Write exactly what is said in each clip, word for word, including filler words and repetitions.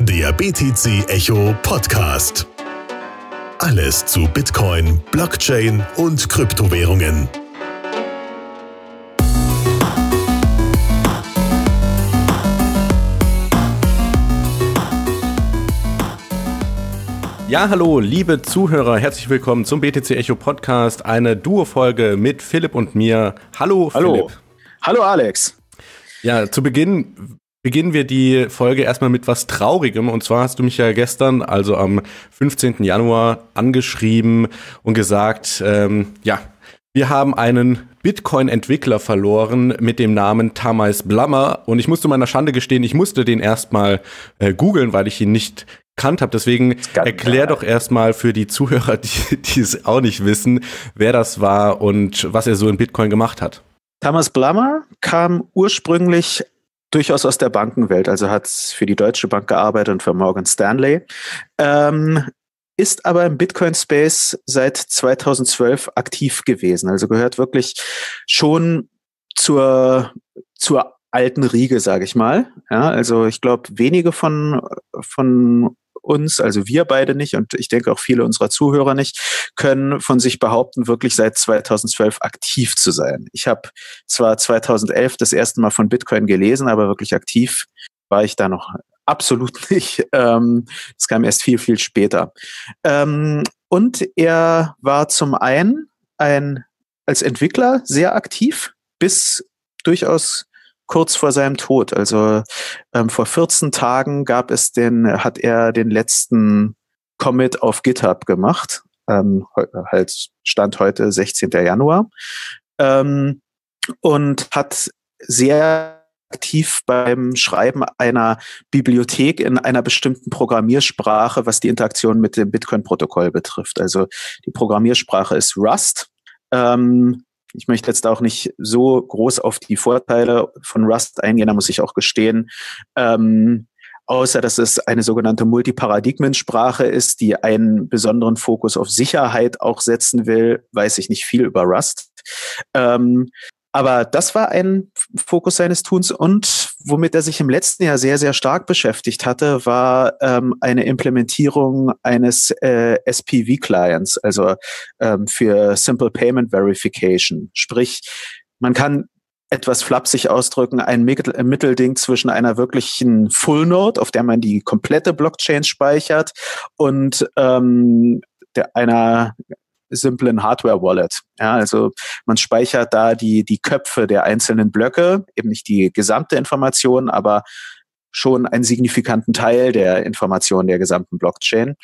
Der B T C Echo Podcast. Alles zu Bitcoin, Blockchain und Kryptowährungen. Ja, hallo, liebe Zuhörer, herzlich willkommen zum B T C Echo Podcast, eine Duo-Folge mit Philipp und mir. Hallo, hallo. Philipp. Hallo, Alex. Ja, zu Beginn beginnen wir die Folge erstmal mit was Traurigem. Und zwar hast du mich ja gestern, also am fünfzehnten Januar, angeschrieben und gesagt, ähm, ja, wir haben einen Bitcoin-Entwickler verloren mit dem Namen Tamais Blammer. Und ich musste meiner Schande gestehen, ich musste den erstmal äh, googeln, weil ich ihn nicht kannt habe. Deswegen erklär doch erstmal für die Zuhörer, die, die es auch nicht wissen, wer das war und was er so in Bitcoin gemacht hat. Tamais Blammer kam ursprünglich durchaus aus der Bankenwelt, also hat für die Deutsche Bank gearbeitet und für Morgan Stanley, ähm, ist aber im Bitcoin-Space seit zweitausendzwölf aktiv gewesen, also gehört wirklich schon zur, zur alten Riege, sage ich mal. Ja, also ich glaube, wenige von, von uns, also wir beide nicht und ich denke auch viele unserer Zuhörer nicht, können von sich behaupten, wirklich seit zweitausendzwölf aktiv zu sein. Ich habe zwar zweitausendelf das erste Mal von Bitcoin gelesen, aber wirklich aktiv war ich da noch absolut nicht. Ähm, das kam erst viel, viel später. Ähm, und er war zum einen ein, als Entwickler sehr aktiv, bis durchaus kurz vor seinem Tod. Also ähm, vor vierzehn Tagen gab es den, hat er den letzten Commit auf GitHub gemacht. Ähm, halt Stand heute sechzehnten Januar. Ähm, und hat sehr aktiv beim Schreiben einer Bibliothek in einer bestimmten Programmiersprache, was die Interaktion mit dem Bitcoin-Protokoll betrifft. Also die Programmiersprache ist Rust. Ähm, Ich möchte jetzt auch nicht so groß auf die Vorteile von Rust eingehen, da muss ich auch gestehen, ähm, außer dass es eine sogenannte Multiparadigmensprache ist, die einen besonderen Fokus auf Sicherheit auch setzen will, weiß ich nicht viel über Rust. Ähm, aber das war ein Fokus seines Tuns und womit er sich im letzten Jahr sehr, sehr stark beschäftigt hatte, war ähm, eine Implementierung eines äh, S P V-Clients, also ähm, für Simple Payment Verification. Sprich, man kann etwas flapsig ausdrücken, ein Mittel, ein Mittelding zwischen einer wirklichen Full Node, auf der man die komplette Blockchain speichert, und ähm, der, einer simplen Hardware-Wallet. Ja, also man speichert da die, die Köpfe der einzelnen Blöcke, eben nicht die gesamte Information, aber schon einen signifikanten Teil der Information der gesamten Blockchain.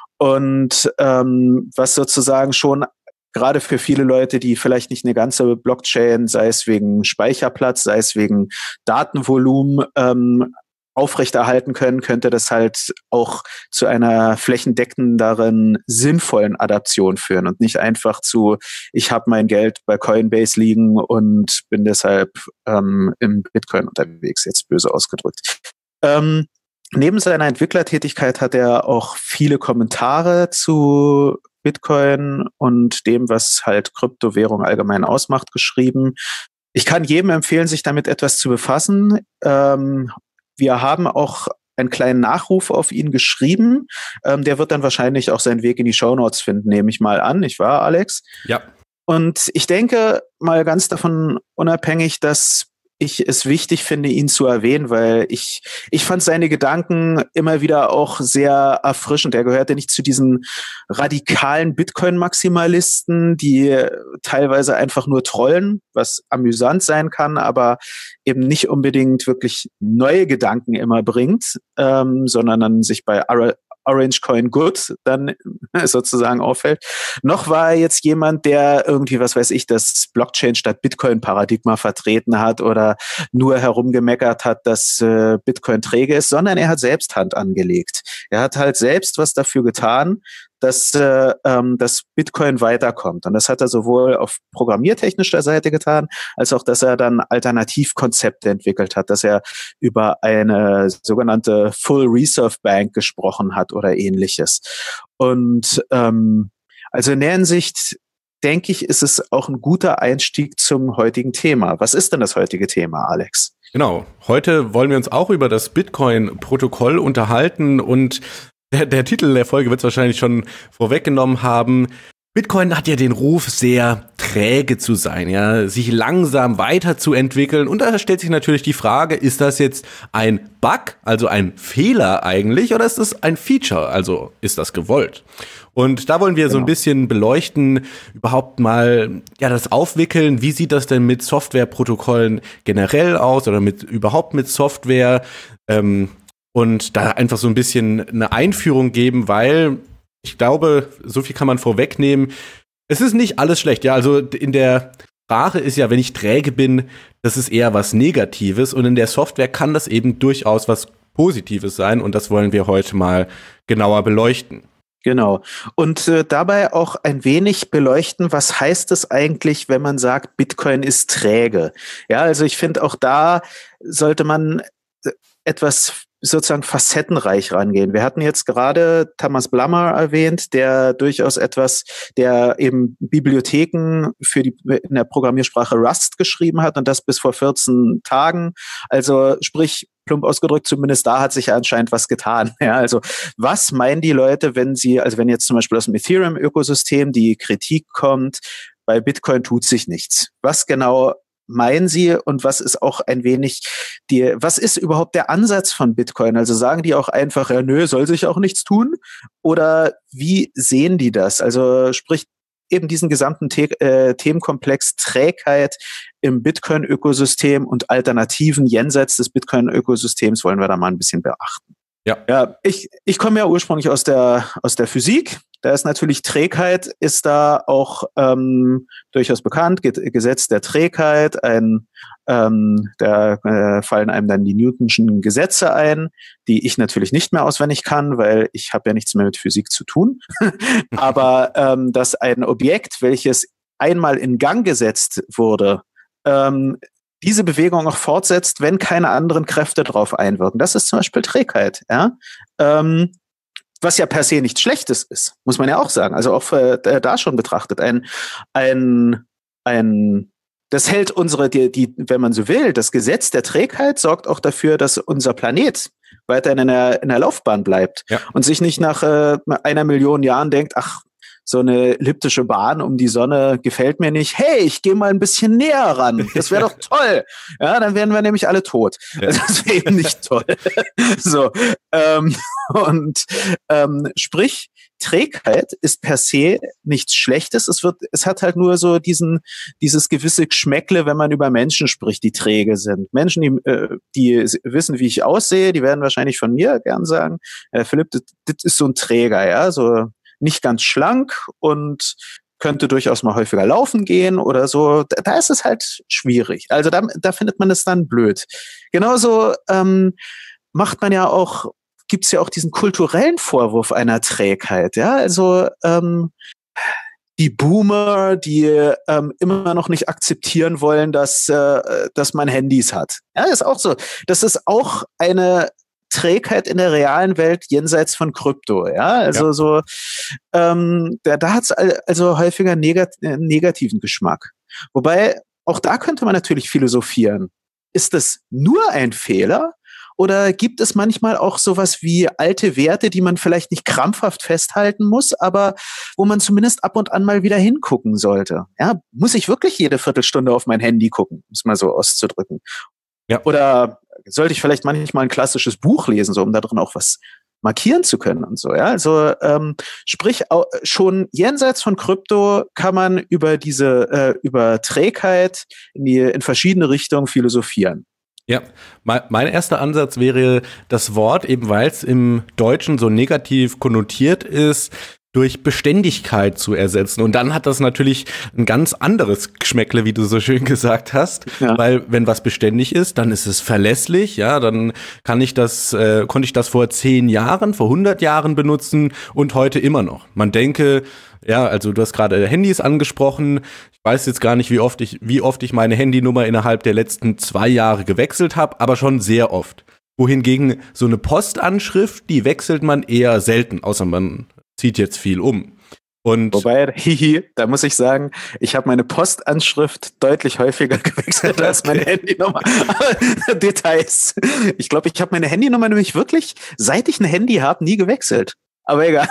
Und ähm, was sozusagen schon gerade für viele Leute, die vielleicht nicht eine ganze Blockchain, sei es wegen Speicherplatz, sei es wegen Datenvolumen, ähm, aufrechterhalten können, könnte das halt auch zu einer flächendeckenderen, sinnvollen Adaption führen und nicht einfach zu, ich habe mein Geld bei Coinbase liegen und bin deshalb ähm, im Bitcoin unterwegs, jetzt böse ausgedrückt. Ähm, neben seiner Entwicklertätigkeit hat er auch viele Kommentare zu Bitcoin und dem, was halt Kryptowährung allgemein ausmacht, geschrieben. Ich kann jedem empfehlen, sich damit etwas zu befassen. Ähm, Wir haben auch einen kleinen Nachruf auf ihn geschrieben. Ähm, der wird dann wahrscheinlich auch seinen Weg in die Shownotes finden, nehme ich mal an. Nicht wahr, Alex? Ja. Und ich denke mal ganz davon unabhängig, dass ich es wichtig finde, ihn zu erwähnen, weil ich, ich fand seine Gedanken immer wieder auch sehr erfrischend. Er gehörte nicht zu diesen radikalen Bitcoin-Maximalisten, die teilweise einfach nur trollen, was amüsant sein kann, aber eben nicht unbedingt wirklich neue Gedanken immer bringt, ähm, sondern dann sich bei Orange Coin Good dann sozusagen auffällt. Noch war er jetzt jemand, der irgendwie, was weiß ich, das Blockchain statt Bitcoin-Paradigma vertreten hat oder nur herumgemeckert hat, dass äh, Bitcoin träge ist, sondern er hat selbst Hand angelegt. Er hat halt selbst was dafür getan, dass, äh, ähm, dass Bitcoin weiterkommt. Und das hat er sowohl auf programmiertechnischer Seite getan, als auch, dass er dann Alternativkonzepte entwickelt hat, dass er über eine sogenannte Full Reserve Bank gesprochen hat oder ähnliches. Und ähm, also in der Hinsicht denke ich, ist es auch ein guter Einstieg zum heutigen Thema. Was ist denn das heutige Thema, Alex? Genau. Heute wollen wir uns auch über das Bitcoin-Protokoll unterhalten und der, der Titel der Folge wird es wahrscheinlich schon vorweggenommen haben. Bitcoin hat ja den Ruf, sehr träge zu sein, ja, sich langsam weiterzuentwickeln. Und da stellt sich natürlich die Frage, ist das jetzt ein Bug, also ein Fehler eigentlich, oder ist das ein Feature, also ist das gewollt? Und da wollen wir genau. so ein bisschen beleuchten, überhaupt mal ja das Aufwickeln, wie sieht das denn mit Softwareprotokollen generell aus oder mit überhaupt mit Software ähm, und da einfach so ein bisschen eine Einführung geben, weil ich glaube, so viel kann man vorwegnehmen. Es ist nicht alles schlecht. Ja, also in der Sprache ist ja, wenn ich träge bin, das ist eher was Negatives. Und in der Software kann das eben durchaus was Positives sein. Und das wollen wir heute mal genauer beleuchten. Genau. Und äh, dabei auch ein wenig beleuchten, was heißt es eigentlich, wenn man sagt, Bitcoin ist träge? Ja, also ich finde, auch da sollte man etwas sozusagen facettenreich rangehen. Wir hatten jetzt gerade Thomas Blammer erwähnt, der durchaus etwas, der eben Bibliotheken für die in der Programmiersprache Rust geschrieben hat und das bis vor vierzehn Tagen. Also sprich, plump ausgedrückt, zumindest da hat sich anscheinend was getan. Ja, also was meinen die Leute, wenn sie, also wenn jetzt zum Beispiel aus dem Ethereum-Ökosystem die Kritik kommt, bei Bitcoin tut sich nichts. Was genau meinen Sie und was ist auch ein wenig die, was ist überhaupt der Ansatz von Bitcoin? Also sagen die auch einfach, ja, nö, soll sich auch nichts tun? Oder wie sehen die das? Also sprich eben diesen gesamten The- äh, Themenkomplex Trägheit im Bitcoin-Ökosystem und Alternativen jenseits des Bitcoin-Ökosystems wollen wir da mal ein bisschen beachten. Ja, ja ich, ich komme ja ursprünglich aus der, aus der Physik. Da ist natürlich Trägheit, ist da auch ähm, durchaus bekannt, Gesetz der Trägheit, ein, ähm, da äh, fallen einem dann die Newtonschen Gesetze ein, die ich natürlich nicht mehr auswendig kann, weil ich habe ja nichts mehr mit Physik zu tun. Aber ähm, dass ein Objekt, welches einmal in Gang gesetzt wurde, ähm, diese Bewegung auch fortsetzt, wenn keine anderen Kräfte drauf einwirken. Das ist zum Beispiel Trägheit, ja. Ähm, was ja per se nichts Schlechtes ist, muss man ja auch sagen. Also auch äh, da schon betrachtet. Ein, ein, ein, das hält unsere, die, die, wenn man so will, das Gesetz der Trägheit sorgt auch dafür, dass unser Planet weiterhin in der, in der Laufbahn bleibt ja. und sich nicht nach äh, einer Million Jahren denkt, ach, so eine elliptische Bahn um die Sonne gefällt mir nicht. Hey, ich gehe mal ein bisschen näher ran. Das wäre doch toll. Ja, dann wären wir nämlich alle tot. Ja. Das wäre eben nicht toll. So, ähm, und ähm, sprich, Trägheit ist per se nichts Schlechtes. Es wird, es hat halt nur so diesen, dieses gewisse Geschmäckle, wenn man über Menschen spricht, die träge sind. Menschen, die, äh, die wissen, wie ich aussehe, die werden wahrscheinlich von mir gern sagen, äh, Philipp, das, das ist so ein Träger, ja, so nicht ganz schlank und könnte durchaus mal häufiger laufen gehen oder so. Da, da ist es halt schwierig. Also da, da findet man es dann blöd. Genauso ähm, macht man ja auch, gibt es ja auch diesen kulturellen Vorwurf einer Trägheit. Ja, also ähm, die Boomer, die ähm, immer noch nicht akzeptieren wollen, dass, äh, dass man Handys hat. Ja, ist auch so. Das ist auch eine Trägheit in der realen Welt jenseits von Krypto, ja, also ja. so, ähm, da, da hat es also häufiger negat- äh, negativen Geschmack. Wobei, auch da könnte man natürlich philosophieren. Ist das nur ein Fehler oder gibt es manchmal auch sowas wie alte Werte, die man vielleicht nicht krampfhaft festhalten muss, aber wo man zumindest ab und an mal wieder hingucken sollte? Ja, muss ich wirklich jede Viertelstunde auf mein Handy gucken, um es mal so auszudrücken? Ja. Oder sollte ich vielleicht manchmal ein klassisches Buch lesen, so um da drin auch was markieren zu können und so, ja. Also ähm, sprich, auch schon jenseits von Krypto kann man über diese, äh, über Trägheit in, die, in verschiedene Richtungen philosophieren. Ja, mein erster Ansatz wäre das Wort, eben weil es im Deutschen so negativ konnotiert ist, durch Beständigkeit zu ersetzen. Und dann hat das natürlich ein ganz anderes Geschmäckle, wie du so schön gesagt hast. Ja. Weil wenn was beständig ist, dann ist es verlässlich. Ja, dann kann ich das, äh, konnte ich das vor zehn Jahren, vor hundert Jahren benutzen und heute immer noch. Man denke, ja, also du hast gerade Handys angesprochen. Ich weiß jetzt gar nicht, wie oft ich, wie oft ich meine Handynummer innerhalb der letzten zwei Jahre gewechselt habe, aber schon sehr oft. Wohingegen so eine Postanschrift, die wechselt man eher selten, außer man zieht jetzt viel um. Und Wobei, hihi, da muss ich sagen, ich habe meine Postanschrift deutlich häufiger gewechselt als meine Handynummer. Aber Details. Ich glaube, ich habe meine Handynummer nämlich wirklich, seit ich ein Handy habe, nie gewechselt. Aber egal.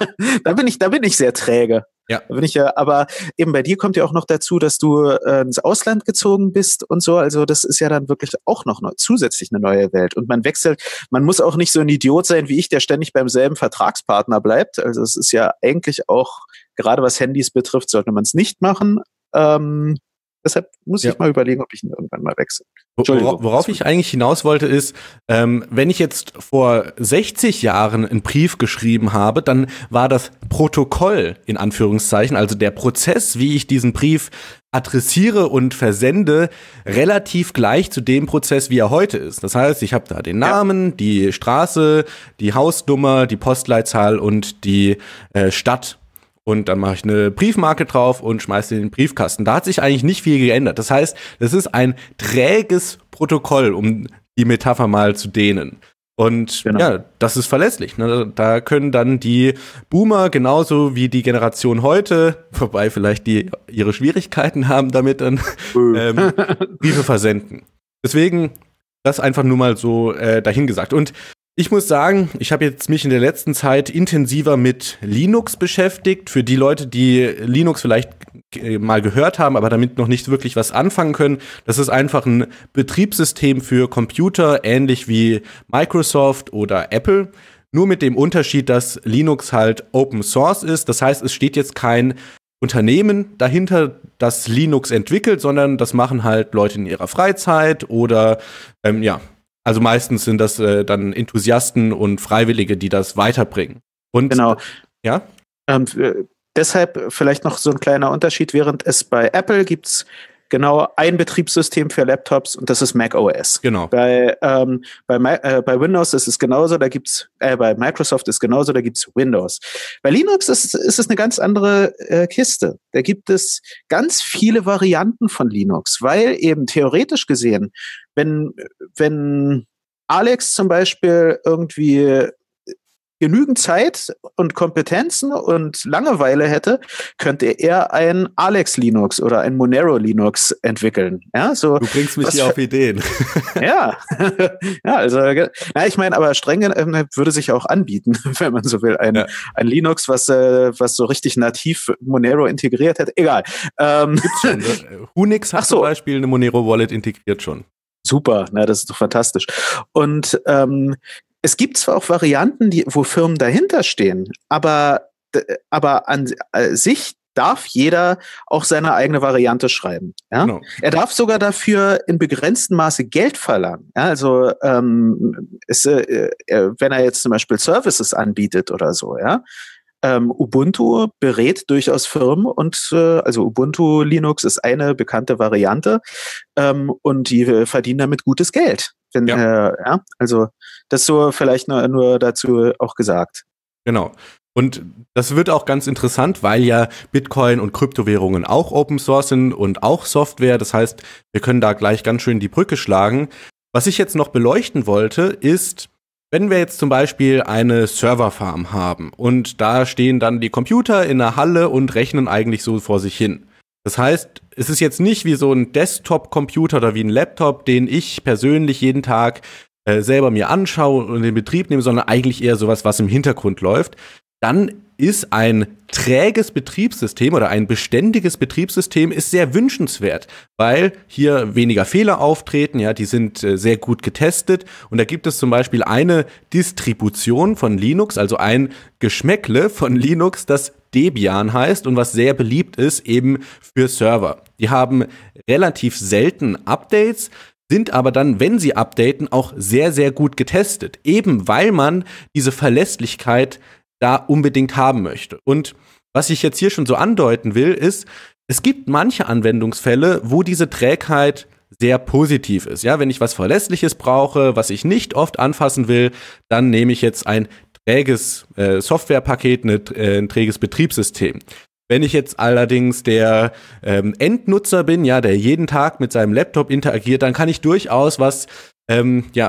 da bin ich, da bin ich sehr träge. Ja. Da bin ich ja, aber eben bei dir kommt ja auch noch dazu, dass du äh, ins Ausland gezogen bist und so. Also das ist ja dann wirklich auch noch ne, zusätzlich eine neue Welt. Und man wechselt, man muss auch nicht so ein Idiot sein wie ich, der ständig beim selben Vertragspartner bleibt. Also es ist ja eigentlich auch, gerade was Handys betrifft, sollte man es nicht machen. Ähm, deshalb muss ja. ich mal überlegen, ob ich ihn irgendwann mal wechsle. Worauf, worauf ich eigentlich hinaus wollte ist, ähm, wenn ich jetzt vor sechzig Jahren einen Brief geschrieben habe, dann war das Protokoll in Anführungszeichen, also der Prozess, wie ich diesen Brief adressiere und versende, relativ gleich zu dem Prozess, wie er heute ist. Das heißt, ich habe da den Namen, ja. die Straße, die Hausnummer, die Postleitzahl und die äh, Stadt. Und dann mache ich eine Briefmarke drauf und schmeiße den Briefkasten. Da hat sich eigentlich nicht viel geändert. Das heißt, das ist ein träges Protokoll, um die Metapher mal zu dehnen. Und genau. ja, das ist verlässlich. Ne? Da können dann die Boomer genauso wie die Generation heute, wobei vielleicht die ihre Schwierigkeiten haben damit, dann ähm, Briefe versenden. Deswegen das einfach nur mal so äh, dahingesagt. Und ich muss sagen, ich habe jetzt mich in der letzten Zeit intensiver mit Linux beschäftigt. Für die Leute, die Linux vielleicht mal gehört haben, aber damit noch nicht wirklich was anfangen können, das ist einfach ein Betriebssystem für Computer, ähnlich wie Microsoft oder Apple. Nur mit dem Unterschied, dass Linux halt Open Source ist. Das heißt, es steht jetzt kein Unternehmen dahinter, das Linux entwickelt, sondern das machen halt Leute in ihrer Freizeit oder ähm, ja, also meistens sind das äh, dann Enthusiasten und Freiwillige, die das weiterbringen. Und genau. Ja. Ähm, deshalb vielleicht noch so ein kleiner Unterschied, während es bei Apple gibt's genau ein Betriebssystem für Laptops und das ist macOS. Genau. Bei, ähm, bei, äh, bei Windows ist es genauso, da gibt's, äh, bei Microsoft ist genauso, da gibt's Windows. Bei Linux ist, ist es eine ganz andere äh, Kiste. Da gibt es ganz viele Varianten von Linux, weil eben theoretisch gesehen, wenn, wenn Alex zum Beispiel irgendwie genügend Zeit und Kompetenzen und Langeweile hätte, könnte er ein Alex Linux oder ein Monero Linux entwickeln. Ja, so. Du bringst mich hier auf Ideen. Ja, ja, also, na, ich meine, aber streng äh, würde sich auch anbieten, wenn man so will, ein, ja. ein Linux, was, äh, was so richtig nativ Monero integriert hätte. Egal. Ähm, Gibt's schon, ne? Unix hat so. zum Beispiel eine Monero Wallet integriert schon. Super, na, das ist doch fantastisch. Und ähm, es gibt zwar auch Varianten, die, wo Firmen dahinter stehen, aber, aber an äh, sich darf jeder auch seine eigene Variante schreiben. Ja? Genau. Er darf sogar dafür in begrenztem Maße Geld verlangen. Ja? Also ähm, ist, äh, wenn er jetzt zum Beispiel Services anbietet oder so, ja. Ähm, Ubuntu berät durchaus Firmen und äh, also Ubuntu Linux ist eine bekannte Variante ähm, und die äh, verdienen damit gutes Geld. Wenn, ja. Äh, ja, also das so vielleicht nur, nur dazu auch gesagt. Genau. Und das wird auch ganz interessant, weil ja Bitcoin und Kryptowährungen auch Open Source sind und auch Software. Das heißt, wir können da gleich ganz schön die Brücke schlagen. Was ich jetzt noch beleuchten wollte, ist, wenn wir jetzt zum Beispiel eine Serverfarm haben und da stehen dann die Computer in der Halle und rechnen eigentlich so vor sich hin. Das heißt, es ist jetzt nicht wie so ein Desktop-Computer oder wie ein Laptop, den ich persönlich jeden Tag äh, selber mir anschaue und in Betrieb nehme, sondern eigentlich eher sowas, was im Hintergrund läuft. Dann ist ein träges Betriebssystem oder ein beständiges Betriebssystem ist sehr wünschenswert, weil hier weniger Fehler auftreten, ja, die sind äh, sehr gut getestet und da gibt es zum Beispiel eine Distribution von Linux, also ein Geschmäckle von Linux, das Debian heißt und was sehr beliebt ist eben für Server. Die haben relativ selten Updates, sind aber dann, wenn sie updaten, auch sehr, sehr gut getestet, eben weil man diese Verlässlichkeit da unbedingt haben möchte. Und was ich jetzt hier schon so andeuten will, ist, es gibt manche Anwendungsfälle, wo diese Trägheit sehr positiv ist. Ja, wenn ich was Verlässliches brauche, was ich nicht oft anfassen will, dann nehme ich jetzt ein träges äh, Softwarepaket, eine, äh, ein träges Betriebssystem. Wenn ich jetzt allerdings der ähm, Endnutzer bin, ja, der jeden Tag mit seinem Laptop interagiert, dann kann ich durchaus was, ähm, ja,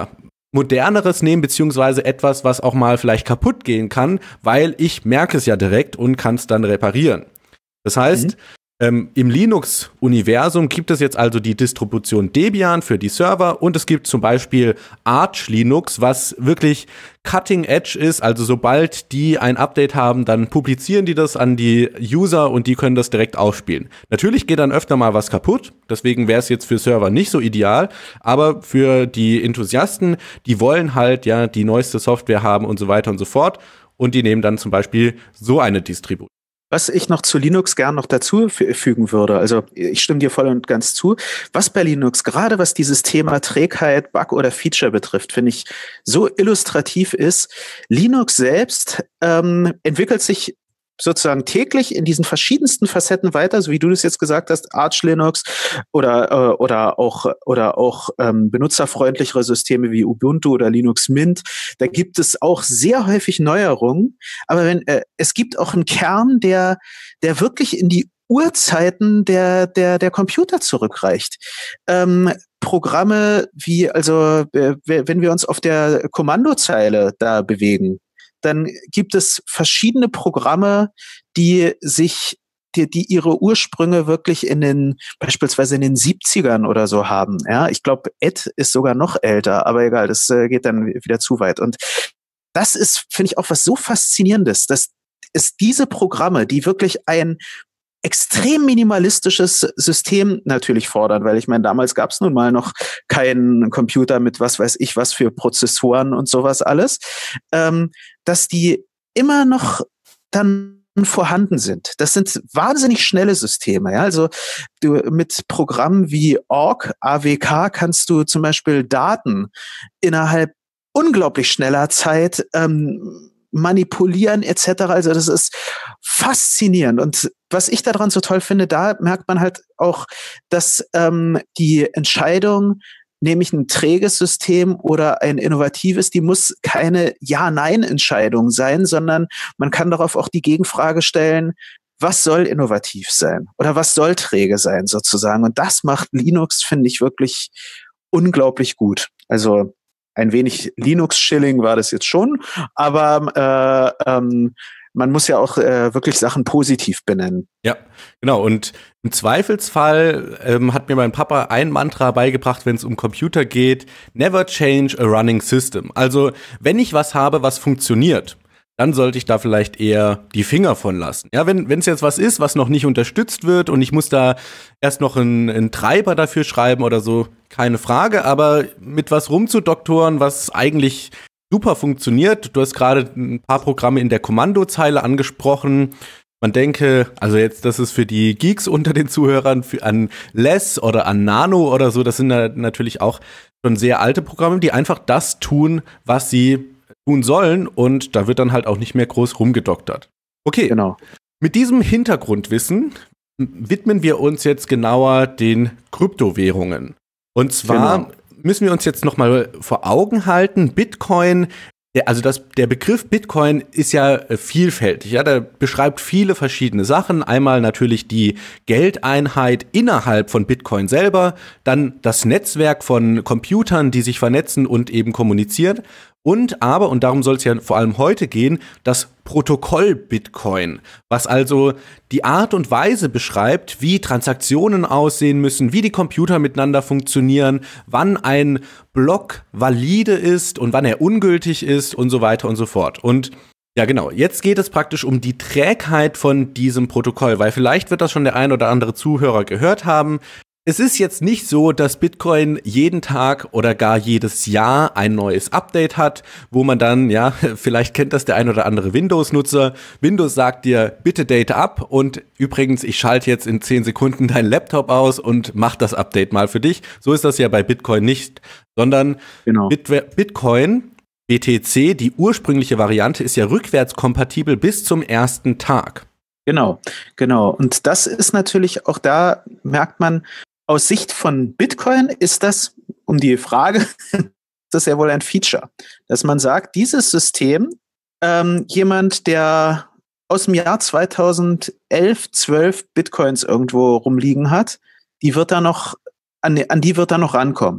moderneres nehmen, beziehungsweise etwas, was auch mal vielleicht kaputt gehen kann, weil ich merke es ja direkt und kann es dann reparieren. Das heißt, mhm. ähm, im Linux-Universum gibt es jetzt also die Distribution Debian für die Server und es gibt zum Beispiel Arch Linux, was wirklich Cutting Edge ist. Also sobald die ein Update haben, dann publizieren die das an die User und die können das direkt aufspielen. Natürlich geht dann öfter mal was kaputt, deswegen wäre es jetzt für Server nicht so ideal, aber für die Enthusiasten, die wollen halt ja die neueste Software haben und so weiter und so fort und die nehmen dann zum Beispiel so eine Distribution. Was ich noch zu Linux gern noch dazu fügen würde, also ich stimme dir voll und ganz zu, was bei Linux, gerade was dieses Thema Trägheit, Bug oder Feature betrifft, finde ich so illustrativ ist, Linux selbst ähm, entwickelt sich sozusagen täglich in diesen verschiedensten Facetten weiter, so wie du das jetzt gesagt hast, Arch Linux oder äh, oder auch oder auch ähm, benutzerfreundlichere Systeme wie Ubuntu oder Linux Mint. Da gibt es auch sehr häufig Neuerungen, aber wenn äh, es gibt auch einen Kern, der der wirklich in die Urzeiten der der der Computer zurückreicht. Ähm, Programme wie also äh, wenn wir uns auf der Kommandozeile da bewegen, dann gibt es verschiedene Programme, die sich, die, die ihre Ursprünge wirklich in den, beispielsweise in den siebzigern oder so haben. Ja, ich glaube, Ed ist sogar noch älter, aber egal, das äh, geht dann wieder zu weit. Und das ist, finde ich, auch was so Faszinierendes, dass es diese Programme, die wirklich ein extrem minimalistisches System natürlich fordern, weil ich meine, damals gab es nun mal noch keinen Computer mit was weiß ich was für Prozessoren und sowas alles, ähm, dass die immer noch dann vorhanden sind. Das sind wahnsinnig schnelle Systeme. Ja? Also du, mit Programmen wie Awk, A W K, kannst du zum Beispiel Daten innerhalb unglaublich schneller Zeit ähm, manipulieren et cetera. Also das ist faszinierend. Und was ich daran so toll finde, da merkt man halt auch, dass ähm, die Entscheidung, nämlich ein träges System oder ein innovatives, die muss keine Ja-Nein-Entscheidung sein, sondern man kann darauf auch die Gegenfrage stellen, was soll innovativ sein oder was soll träge sein sozusagen. Und das macht Linux, finde ich, wirklich unglaublich gut. Also ein wenig Linux-Shilling war das jetzt schon, aber äh, ähm, man muss ja auch äh, wirklich Sachen positiv benennen. Ja, genau. Und im Zweifelsfall ähm, hat mir mein Papa ein Mantra beigebracht, wenn es um Computer geht: Never change a running system. Also, wenn ich was habe, was funktioniert, dann sollte ich da vielleicht eher die Finger von lassen. Ja, wenn wenn es jetzt was ist, was noch nicht unterstützt wird und ich muss da erst noch einen, einen Treiber dafür schreiben oder so, keine Frage, aber mit was rumzudoktoren, was eigentlich super funktioniert. Du hast gerade ein paar Programme in der Kommandozeile angesprochen. Man denke, also jetzt, das ist für die Geeks unter den Zuhörern, für, an Less oder an Nano oder so, das sind da natürlich auch schon sehr alte Programme, die einfach das tun, was sie tun sollen, und da wird dann halt auch nicht mehr groß rumgedoktert. Okay, genau. Mit diesem Hintergrundwissen widmen wir uns jetzt genauer den Kryptowährungen. Und zwar genau. müssen wir uns jetzt noch mal vor Augen halten, Bitcoin, der, also das, der Begriff Bitcoin ist ja äh, vielfältig. Ja, der beschreibt viele verschiedene Sachen. Einmal natürlich die Geldeinheit innerhalb von Bitcoin selber, dann das Netzwerk von Computern, die sich vernetzen und eben kommunizieren. Und aber, und darum soll es ja vor allem heute gehen, das Protokoll Bitcoin, was also die Art und Weise beschreibt, wie Transaktionen aussehen müssen, wie die Computer miteinander funktionieren, wann ein Block valide ist und wann er ungültig ist und so weiter und so fort. Und ja, genau, jetzt geht es praktisch um die Trägheit von diesem Protokoll, weil vielleicht wird das schon der ein oder andere Zuhörer gehört haben. Es ist jetzt nicht so, dass Bitcoin jeden Tag oder gar jedes Jahr ein neues Update hat, wo man dann, ja, vielleicht kennt das der ein oder andere Windows-Nutzer. Windows sagt dir, bitte date ab, und übrigens, ich schalte jetzt in zehn Sekunden deinen Laptop aus und mach das Update mal für dich. So ist das ja bei Bitcoin nicht, sondern genau. Bit- Bitcoin, B T C, die ursprüngliche Variante, ist ja rückwärtskompatibel bis zum ersten Tag. Genau, genau. Und das ist natürlich auch, da merkt man, aus Sicht von Bitcoin ist das, um die Frage, das ist ja wohl ein Feature, dass man sagt, dieses System, ähm, jemand, der aus dem Jahr zweitausendelf, zwölf Bitcoins irgendwo rumliegen hat, die wird da noch, an, an die wird da noch rankommen.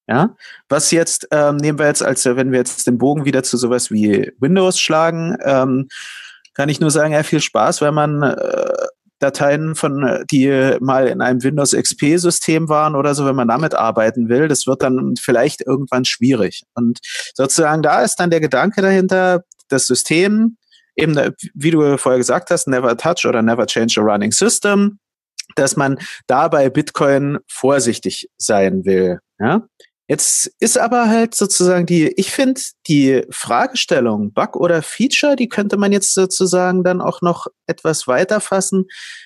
Ja, was jetzt, ähm, nehmen wir jetzt, als wenn wir jetzt den Bogen wieder zu sowas wie Windows schlagen, ähm, kann ich nur sagen, ja, viel Spaß, wenn man äh, Dateien von, die mal in einem Windows X P-System waren oder so, wenn man damit arbeiten will, das wird dann vielleicht irgendwann schwierig. Und sozusagen da ist dann der Gedanke dahinter, das System, eben, wie du vorher gesagt hast, never touch oder never change a running system, dass man da bei Bitcoin vorsichtig sein will. Ja? Jetzt ist aber halt sozusagen die, ich finde, die Fragestellung Bug oder Feature, die könnte man jetzt sozusagen dann auch noch etwas weiter fassen.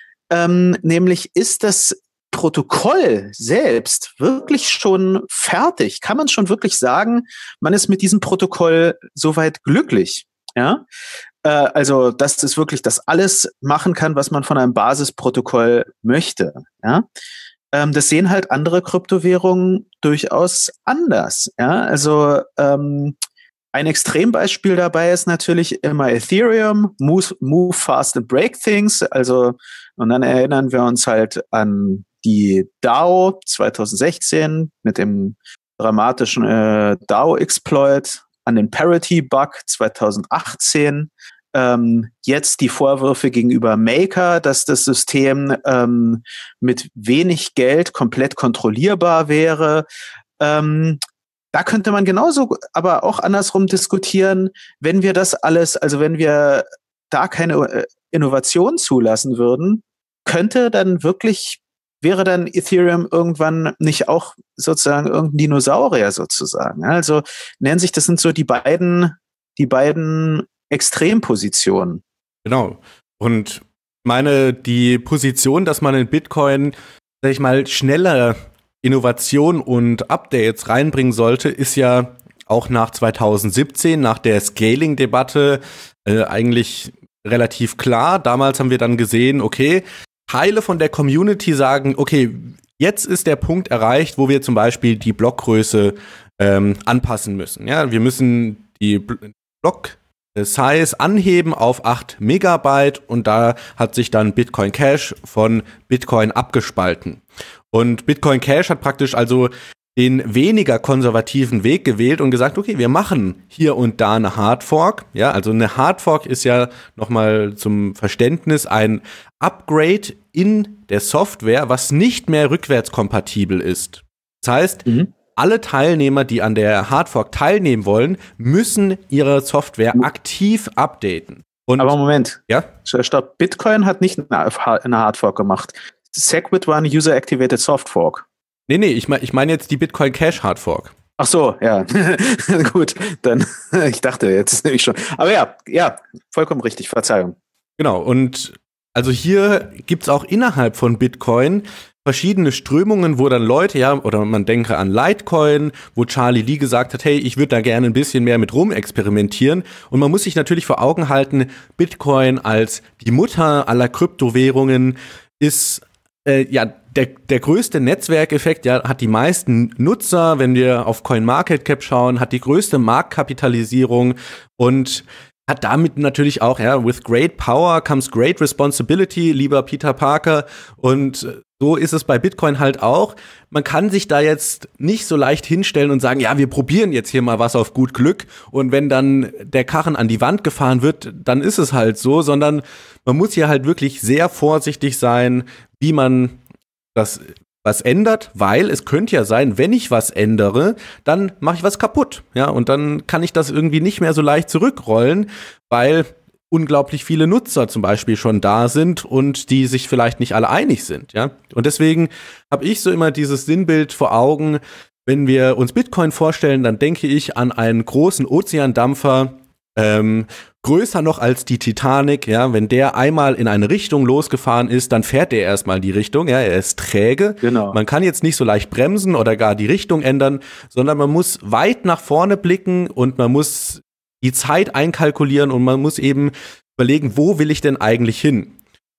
Ähm, nämlich, ist das Protokoll selbst wirklich schon fertig? Kann man schon wirklich sagen, man ist mit diesem Protokoll soweit glücklich? Ja? Äh, also, dass es wirklich das alles machen kann, was man von einem Basisprotokoll möchte. Ja? Das sehen halt andere Kryptowährungen durchaus anders. Ja, also ähm, ein Extrembeispiel dabei ist natürlich immer Ethereum, move, move fast and break things. Also, und dann erinnern wir uns halt an die DAO zwanzig sechzehn mit dem dramatischen äh, DAO-Exploit, an den Parity-Bug zwanzig achtzehn. Ähm, jetzt die Vorwürfe gegenüber Maker, dass das System ähm, mit wenig Geld komplett kontrollierbar wäre. Ähm, da könnte man genauso, aber auch andersrum diskutieren, wenn wir das alles, also wenn wir da keine Innovation zulassen würden, könnte dann wirklich, wäre dann Ethereum irgendwann nicht auch sozusagen irgendein Dinosaurier sozusagen. Also nennen sich, das sind so die beiden, die beiden Extremposition. Genau. Und meine, die Position, dass man in Bitcoin, sag ich mal, schneller Innovation und Updates reinbringen sollte, ist ja auch nach zwanzig siebzehn, nach der Scaling-Debatte, äh, eigentlich relativ klar. Damals haben wir dann gesehen, okay, Teile von der Community sagen, okay, jetzt ist der Punkt erreicht, wo wir zum Beispiel die Blockgröße ähm, anpassen müssen. Ja, wir müssen die Block Size anheben auf acht Megabyte und da hat sich dann Bitcoin Cash von Bitcoin abgespalten. Und Bitcoin Cash hat praktisch also den weniger konservativen Weg gewählt und gesagt, okay, wir machen hier und da eine Hardfork. Ja, also eine Hardfork ist ja nochmal zum Verständnis ein Upgrade in der Software, was nicht mehr rückwärtskompatibel ist. Das heißt, mhm. alle Teilnehmer, die an der Hardfork teilnehmen wollen, müssen ihre Software aktiv updaten. Und aber Moment, ja? Stopp, Bitcoin hat nicht eine Hardfork gemacht. Segwit war eine User-Activated Softfork. Nee, nee, ich meine ich mein jetzt die Bitcoin Cash Hardfork. Ach so, ja. Gut, dann, ich dachte jetzt nämlich schon. Aber ja, ja, vollkommen richtig, Verzeihung. Genau, und also hier gibt's auch innerhalb von Bitcoin verschiedene Strömungen, wo dann Leute, ja, oder man denke an Litecoin, wo Charlie Lee gesagt hat, hey, ich würde da gerne ein bisschen mehr mit rumexperimentieren. Und man muss sich natürlich vor Augen halten, Bitcoin als die Mutter aller Kryptowährungen ist äh, ja der, der größte Netzwerkeffekt, ja, hat die meisten Nutzer, wenn wir auf CoinMarketCap schauen, hat die größte Marktkapitalisierung und hat damit natürlich auch, ja, with great power comes great responsibility, lieber Peter Parker. Und so ist es bei Bitcoin halt auch. Man kann sich da jetzt nicht so leicht hinstellen und sagen, ja, wir probieren jetzt hier mal was auf gut Glück. Und wenn dann der Karren an die Wand gefahren wird, dann ist es halt so, sondern man muss hier halt wirklich sehr vorsichtig sein, wie man das was ändert, weil es könnte ja sein, wenn ich was ändere, dann mache ich was kaputt, ja, und dann kann ich das irgendwie nicht mehr so leicht zurückrollen, weil unglaublich viele Nutzer zum Beispiel schon da sind und die sich vielleicht nicht alle einig sind, ja, und deswegen habe ich so immer dieses Sinnbild vor Augen, wenn wir uns Bitcoin vorstellen, dann denke ich an einen großen Ozeandampfer, ähm, größer noch als die Titanic, ja, wenn der einmal in eine Richtung losgefahren ist, dann fährt er erstmal die Richtung, ja, er ist träge. Genau. Man kann jetzt nicht so leicht bremsen oder gar die Richtung ändern, sondern man muss weit nach vorne blicken und man muss die Zeit einkalkulieren und man muss eben überlegen, wo will ich denn eigentlich hin?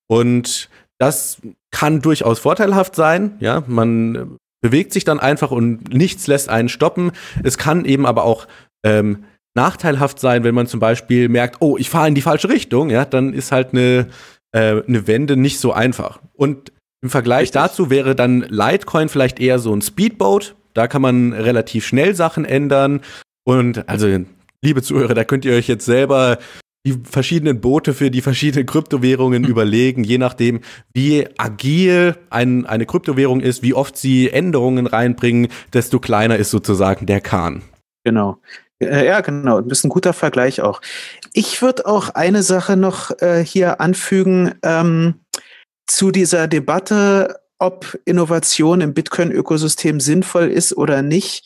Und das kann durchaus vorteilhaft sein, ja, man bewegt sich dann einfach und nichts lässt einen stoppen. Es kann eben aber auch ähm, nachteilhaft sein, wenn man zum Beispiel merkt, oh, ich fahre in die falsche Richtung, ja, dann ist halt eine, äh, eine Wende nicht so einfach. Und im Vergleich Richtig. dazu wäre dann Litecoin vielleicht eher so ein Speedboat, Da kann man relativ schnell Sachen ändern. Und also, liebe Zuhörer, da könnt ihr euch jetzt selber die verschiedenen Boote für die verschiedenen Kryptowährungen überlegen, je nachdem, wie agil ein, eine Kryptowährung ist, wie oft sie Änderungen reinbringen, desto kleiner ist sozusagen der Kahn. Genau. Ja, genau. Das ist ein guter Vergleich auch. Ich würde auch eine Sache noch äh, hier anfügen ähm, zu dieser Debatte, ob Innovation im Bitcoin-Ökosystem sinnvoll ist oder nicht.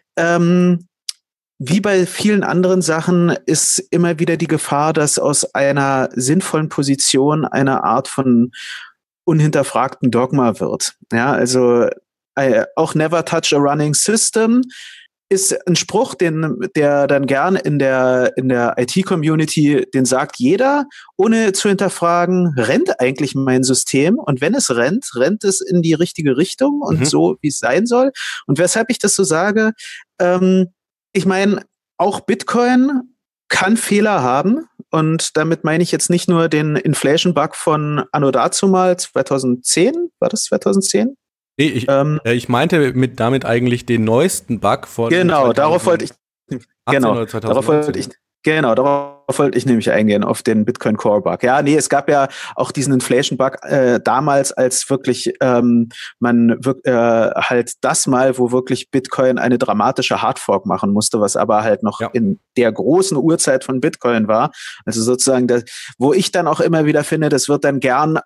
Ähm, Wie bei vielen anderen Sachen ist immer wieder die Gefahr, dass aus einer sinnvollen Position eine Art von unhinterfragten Dogma wird. Ja, also äh, auch never touch a running system ist ein Spruch, den der dann gern in der in der I T-Community, den sagt jeder, ohne zu hinterfragen, rennt eigentlich mein System? Und wenn es rennt, rennt es in die richtige Richtung und mhm. so, wie es sein soll. Und weshalb ich das so sage, ähm, ich meine, auch Bitcoin kann Fehler haben. Und damit meine ich jetzt nicht nur den Inflation-Bug von Anno dazumal, zweitausendzehn, war das zweitausendzehn? Nee, ich, ähm, ich meinte mit damit eigentlich den neuesten Bug von Genau, darauf wollte ich genau, darauf wollte ich Genau, darauf wollte ich nämlich eingehen, auf den Bitcoin Core Bug. Ja, nee, es gab ja auch diesen Inflation Bug äh, damals, als wirklich ähm, man wirk- äh, halt das mal, wo wirklich Bitcoin eine dramatische Hardfork machen musste, was aber halt noch ja. in der großen Urzeit von Bitcoin war. Also sozusagen, das, wo ich dann auch immer wieder finde, das wird dann gern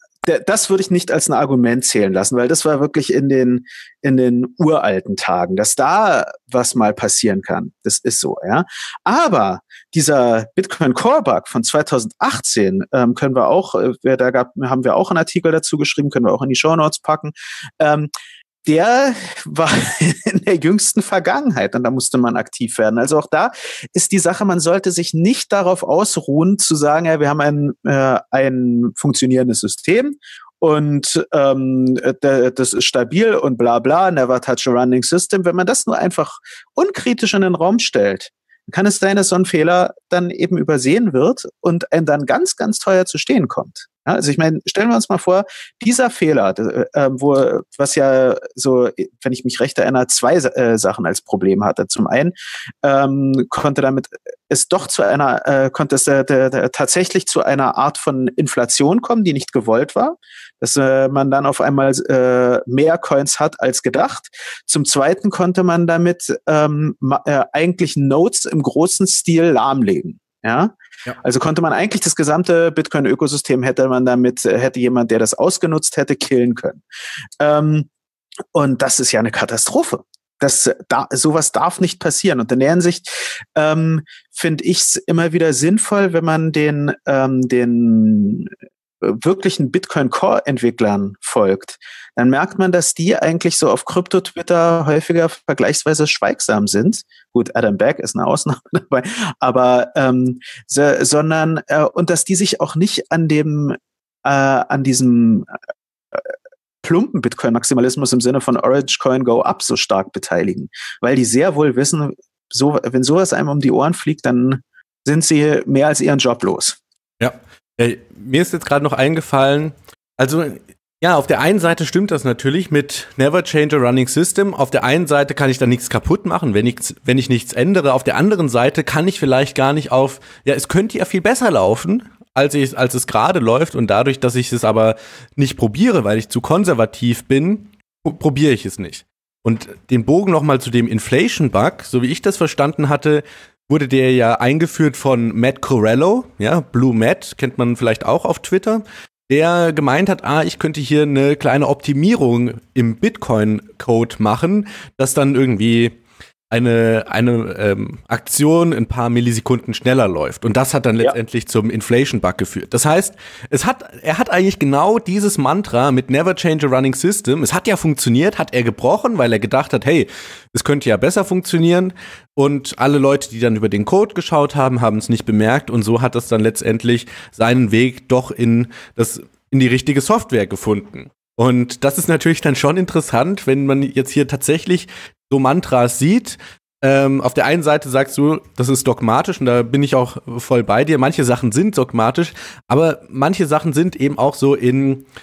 das würde ich nicht als ein Argument zählen lassen, weil das war wirklich in den, in den uralten Tagen, dass da was mal passieren kann. Das ist so, ja. Aber dieser Bitcoin Core Bug von zweitausendachtzehn ähm, können wir auch, äh, da gab, haben wir auch einen Artikel dazu geschrieben, können wir auch in die Shownotes packen. Ähm, der war in der jüngsten Vergangenheit und da musste man aktiv werden. Also auch da ist die Sache, man sollte sich nicht darauf ausruhen, zu sagen, ja, wir haben ein, äh, ein funktionierendes System und ähm, das ist stabil und bla bla, never touch a running system. Wenn man das nur einfach unkritisch in den Raum stellt, kann es sein, dass so ein Fehler dann eben übersehen wird und einem dann ganz, ganz teuer zu stehen kommt. Ja, also ich meine, stellen wir uns mal vor, dieser Fehler, äh, wo was ja so, wenn ich mich recht erinnere, zwei äh, Sachen als Problem hatte. Zum einen ähm, konnte damit es doch zu einer, äh, konnte es äh, der, der, tatsächlich zu einer Art von Inflation kommen, die nicht gewollt war, dass äh, man dann auf einmal äh, mehr Coins hat als gedacht. Zum Zweiten konnte man damit ähm, äh, eigentlich Nodes im großen Stil lahmlegen. Ja? Ja. Also konnte man eigentlich das gesamte Bitcoin-Ökosystem hätte man damit, hätte jemand, der das ausgenutzt hätte, killen können. Ähm, und das ist ja eine Katastrophe. Das, da, sowas darf nicht passieren. Und in der Hinsicht ähm, finde ich es immer wieder sinnvoll, wenn man den, ähm, den wirklichen Bitcoin-Core-Entwicklern folgt, dann merkt man, dass die eigentlich so auf Krypto-Twitter häufiger vergleichsweise schweigsam sind. Gut, Adam Back ist eine Ausnahme dabei, aber ähm, so, sondern äh, und dass die sich auch nicht an dem äh, an diesem äh, plumpen Bitcoin-Maximalismus im Sinne von Orange Coin Go Up so stark beteiligen, weil die sehr wohl wissen, so wenn sowas einem um die Ohren fliegt, dann sind sie mehr als ihren Job los. Ja. Äh, mir ist jetzt gerade noch eingefallen, also ja, auf der einen Seite stimmt das natürlich mit Never Change a Running System. Auf der einen Seite kann ich da nichts kaputt machen, wenn ich, wenn ich nichts ändere. Auf der anderen Seite kann ich vielleicht gar nicht auf, ja, es könnte ja viel besser laufen, als, ich, als es gerade läuft. Und dadurch, dass ich es aber nicht probiere, weil ich zu konservativ bin, probiere ich es nicht. Und den Bogen nochmal zu dem Inflation-Bug, so wie ich das verstanden hatte, wurde der ja eingeführt von Matt Corallo, ja, Blue Matt, kennt man vielleicht auch auf Twitter, der gemeint hat, ah, ich könnte hier eine kleine Optimierung im Bitcoin-Code machen, dass dann irgendwie eine, eine ähm, Aktion ein paar Millisekunden schneller läuft. Und das hat dann letztendlich ja. zum Inflation-Bug geführt. Das heißt, es hat, er hat eigentlich genau dieses Mantra mit Never Change a Running System, es hat ja funktioniert, hat er gebrochen, weil er gedacht hat, hey, es könnte ja besser funktionieren. Und alle Leute, die dann über den Code geschaut haben, haben es nicht bemerkt. Und so hat es dann letztendlich seinen Weg doch in das, in die richtige Software gefunden. Und das ist natürlich dann schon interessant, wenn man jetzt hier tatsächlich so Mantras sieht. Ähm, auf der einen Seite sagst du, das ist dogmatisch und da bin ich auch voll bei dir. Manche Sachen sind dogmatisch, aber manche Sachen sind eben auch so in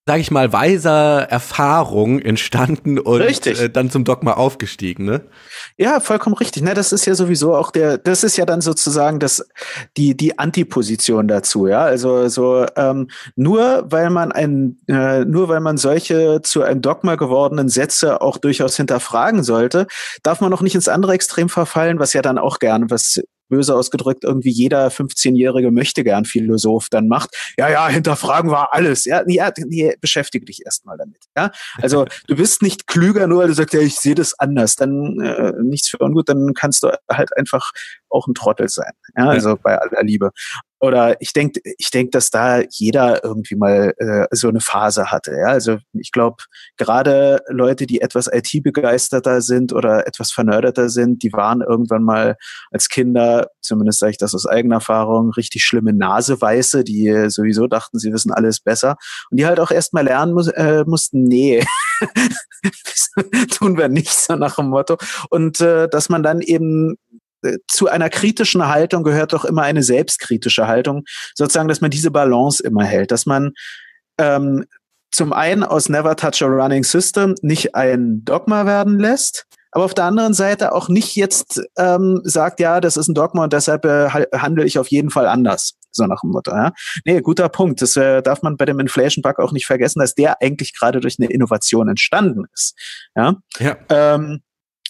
sag ich mal, weiser Erfahrung entstanden und äh, dann zum Dogma aufgestiegen, ne? Ja, vollkommen richtig. Ne, das ist ja sowieso auch der, das ist ja dann sozusagen das, die, die Antiposition dazu, ja. Also so ähm, nur weil man ein, äh, nur weil man solche zu einem Dogma gewordenen Sätze auch durchaus hinterfragen sollte, darf man noch nicht ins andere Extrem verfallen, was ja dann auch gern, was böse ausgedrückt irgendwie jeder fünfzehnjährige Möchtegern-Philosoph dann macht. Ja, ja, hinterfragen war alles. Ja, ja, nee, beschäftige dich erstmal damit. Ja, also du bist nicht klüger, nur weil du sagst, ja, ich sehe das anders. Dann äh, nichts für ungut, dann kannst du halt einfach auch ein Trottel sein. Ja, also ja. Bei aller Liebe. Oder ich denke, ich denke, dass da jeder irgendwie mal äh, so eine Phase hatte. Ja, also ich glaube, gerade Leute, die etwas I T-begeisterter sind oder etwas vernörderter sind, die waren irgendwann mal als Kinder, zumindest sage ich das aus eigener Erfahrung, richtig schlimme Naseweiße, die sowieso dachten, sie wissen alles besser und die halt auch erst mal lernen muss, äh, mussten, nee, tun wir nicht, so nach dem Motto. Und äh, dass man dann eben zu einer kritischen Haltung gehört doch immer eine selbstkritische Haltung, sozusagen, dass man diese Balance immer hält, dass man ähm, zum einen aus Never Touch a Running System nicht ein Dogma werden lässt, aber auf der anderen Seite auch nicht jetzt ähm, sagt, ja, das ist ein Dogma und deshalb äh, handle ich auf jeden Fall anders, so nach dem Motto. Ja? Nee, guter Punkt. Das äh, darf man bei dem Inflation Bug auch nicht vergessen, dass der eigentlich gerade durch eine Innovation entstanden ist. Ja. ja. Ähm,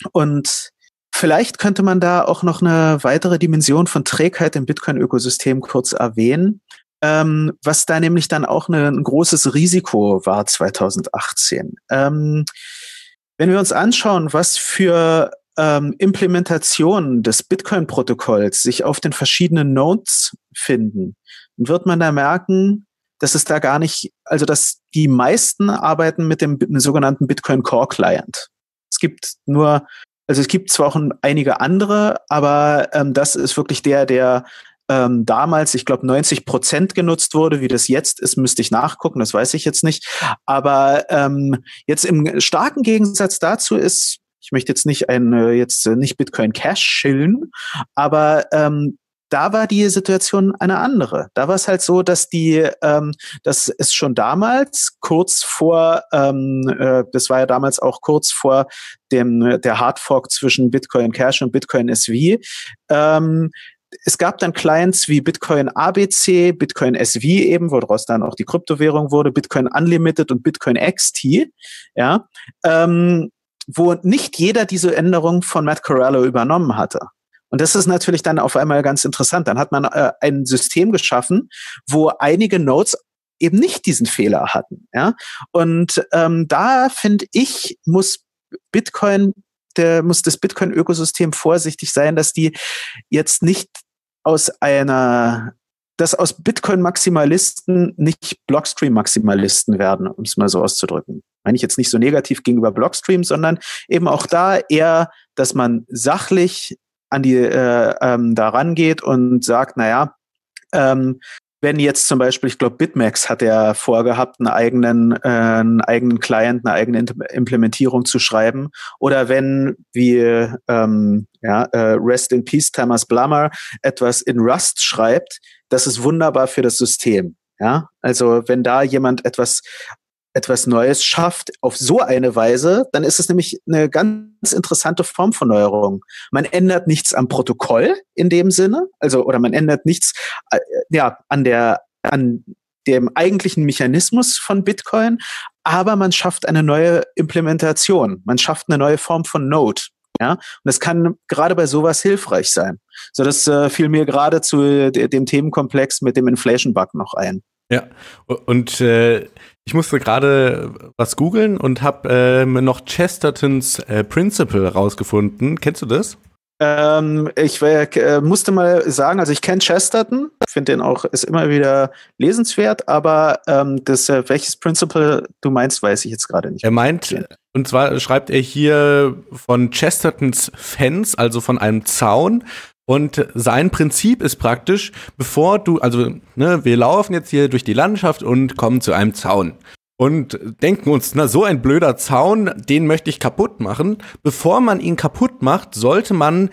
und vielleicht könnte man da auch noch eine weitere Dimension von Trägheit im Bitcoin-Ökosystem kurz erwähnen, ähm, was da nämlich dann auch eine, ein großes Risiko war zwanzig achtzehn. Ähm, wenn wir uns anschauen, was für ähm, Implementationen des Bitcoin-Protokolls sich auf den verschiedenen Nodes finden, dann wird man da merken, dass es da gar nicht, also dass die meisten arbeiten mit dem, mit dem sogenannten Bitcoin Core Client. Es gibt nur Also es gibt zwar auch einige andere, aber ähm, das ist wirklich der, der ähm, damals, ich glaube, neunzig Prozent genutzt wurde. Wie das jetzt ist, müsste ich nachgucken, das weiß ich jetzt nicht. Aber ähm, jetzt im starken Gegensatz dazu ist, ich möchte jetzt nicht ein, jetzt nicht Bitcoin Cash schillen, aber ähm, da war die Situation eine andere. Da war es halt so, dass die, ähm, dass es schon damals kurz vor, ähm, äh, das war ja damals auch kurz vor dem der Hardfork zwischen Bitcoin Cash und Bitcoin S V. Ähm, es gab dann Clients wie Bitcoin A B C, Bitcoin S V eben, woraus dann auch die Kryptowährung wurde, Bitcoin Unlimited und Bitcoin X T, ja, ähm, wo nicht jeder diese Änderung von Matt Corallo übernommen hatte. Und das ist natürlich dann auf einmal ganz interessant. Dann hat man äh, ein System geschaffen, wo einige Nodes eben nicht diesen Fehler hatten. Ja? Und ähm, da finde ich, muss Bitcoin, der muss das Bitcoin-Ökosystem vorsichtig sein, dass die jetzt nicht aus einer, dass aus Bitcoin-Maximalisten nicht Blockstream-Maximalisten werden, um es mal so auszudrücken. Meine ich jetzt nicht so negativ gegenüber Blockstream, sondern eben auch da eher, dass man sachlich an die äh, ähm, da rangeht und sagt, naja, ähm, wenn jetzt zum Beispiel, ich glaube, BitMEX hat ja vorgehabt, einen eigenen, äh, einen eigenen Client, eine eigene Implementierung zu schreiben, oder wenn, wie ähm, ja, äh, Rest in Peace Thomas Blammer etwas in Rust schreibt, das ist wunderbar für das System. Ja, also wenn da jemand etwas etwas Neues schafft auf so eine Weise, dann ist es nämlich eine ganz interessante Form von Neuerung. Man ändert nichts am Protokoll in dem Sinne, also oder man ändert nichts äh, ja an der an dem eigentlichen Mechanismus von Bitcoin, aber man schafft eine neue Implementation, man schafft eine neue Form von Node. Ja, und das kann gerade bei sowas hilfreich sein. So, das äh, fiel mir gerade zu de- dem Themenkomplex mit dem Inflation Bug noch ein. Ja, und äh, ich musste gerade was googeln und habe äh, noch Chestertons äh, Principle rausgefunden. Kennst du das? Ähm, ich äh, musste mal sagen, also ich kenne Chesterton, finde den auch, ist immer wieder lesenswert, aber ähm, das, äh, welches Principle du meinst, weiß ich jetzt gerade nicht. Er meint, und zwar schreibt er hier von Chestertons Fence, also von einem Zaun. Und sein Prinzip ist praktisch, bevor du, also ne, wir laufen jetzt hier durch die Landschaft und kommen zu einem Zaun und denken uns, na, so ein blöder Zaun, den möchte ich kaputt machen. Bevor man ihn kaputt macht, sollte man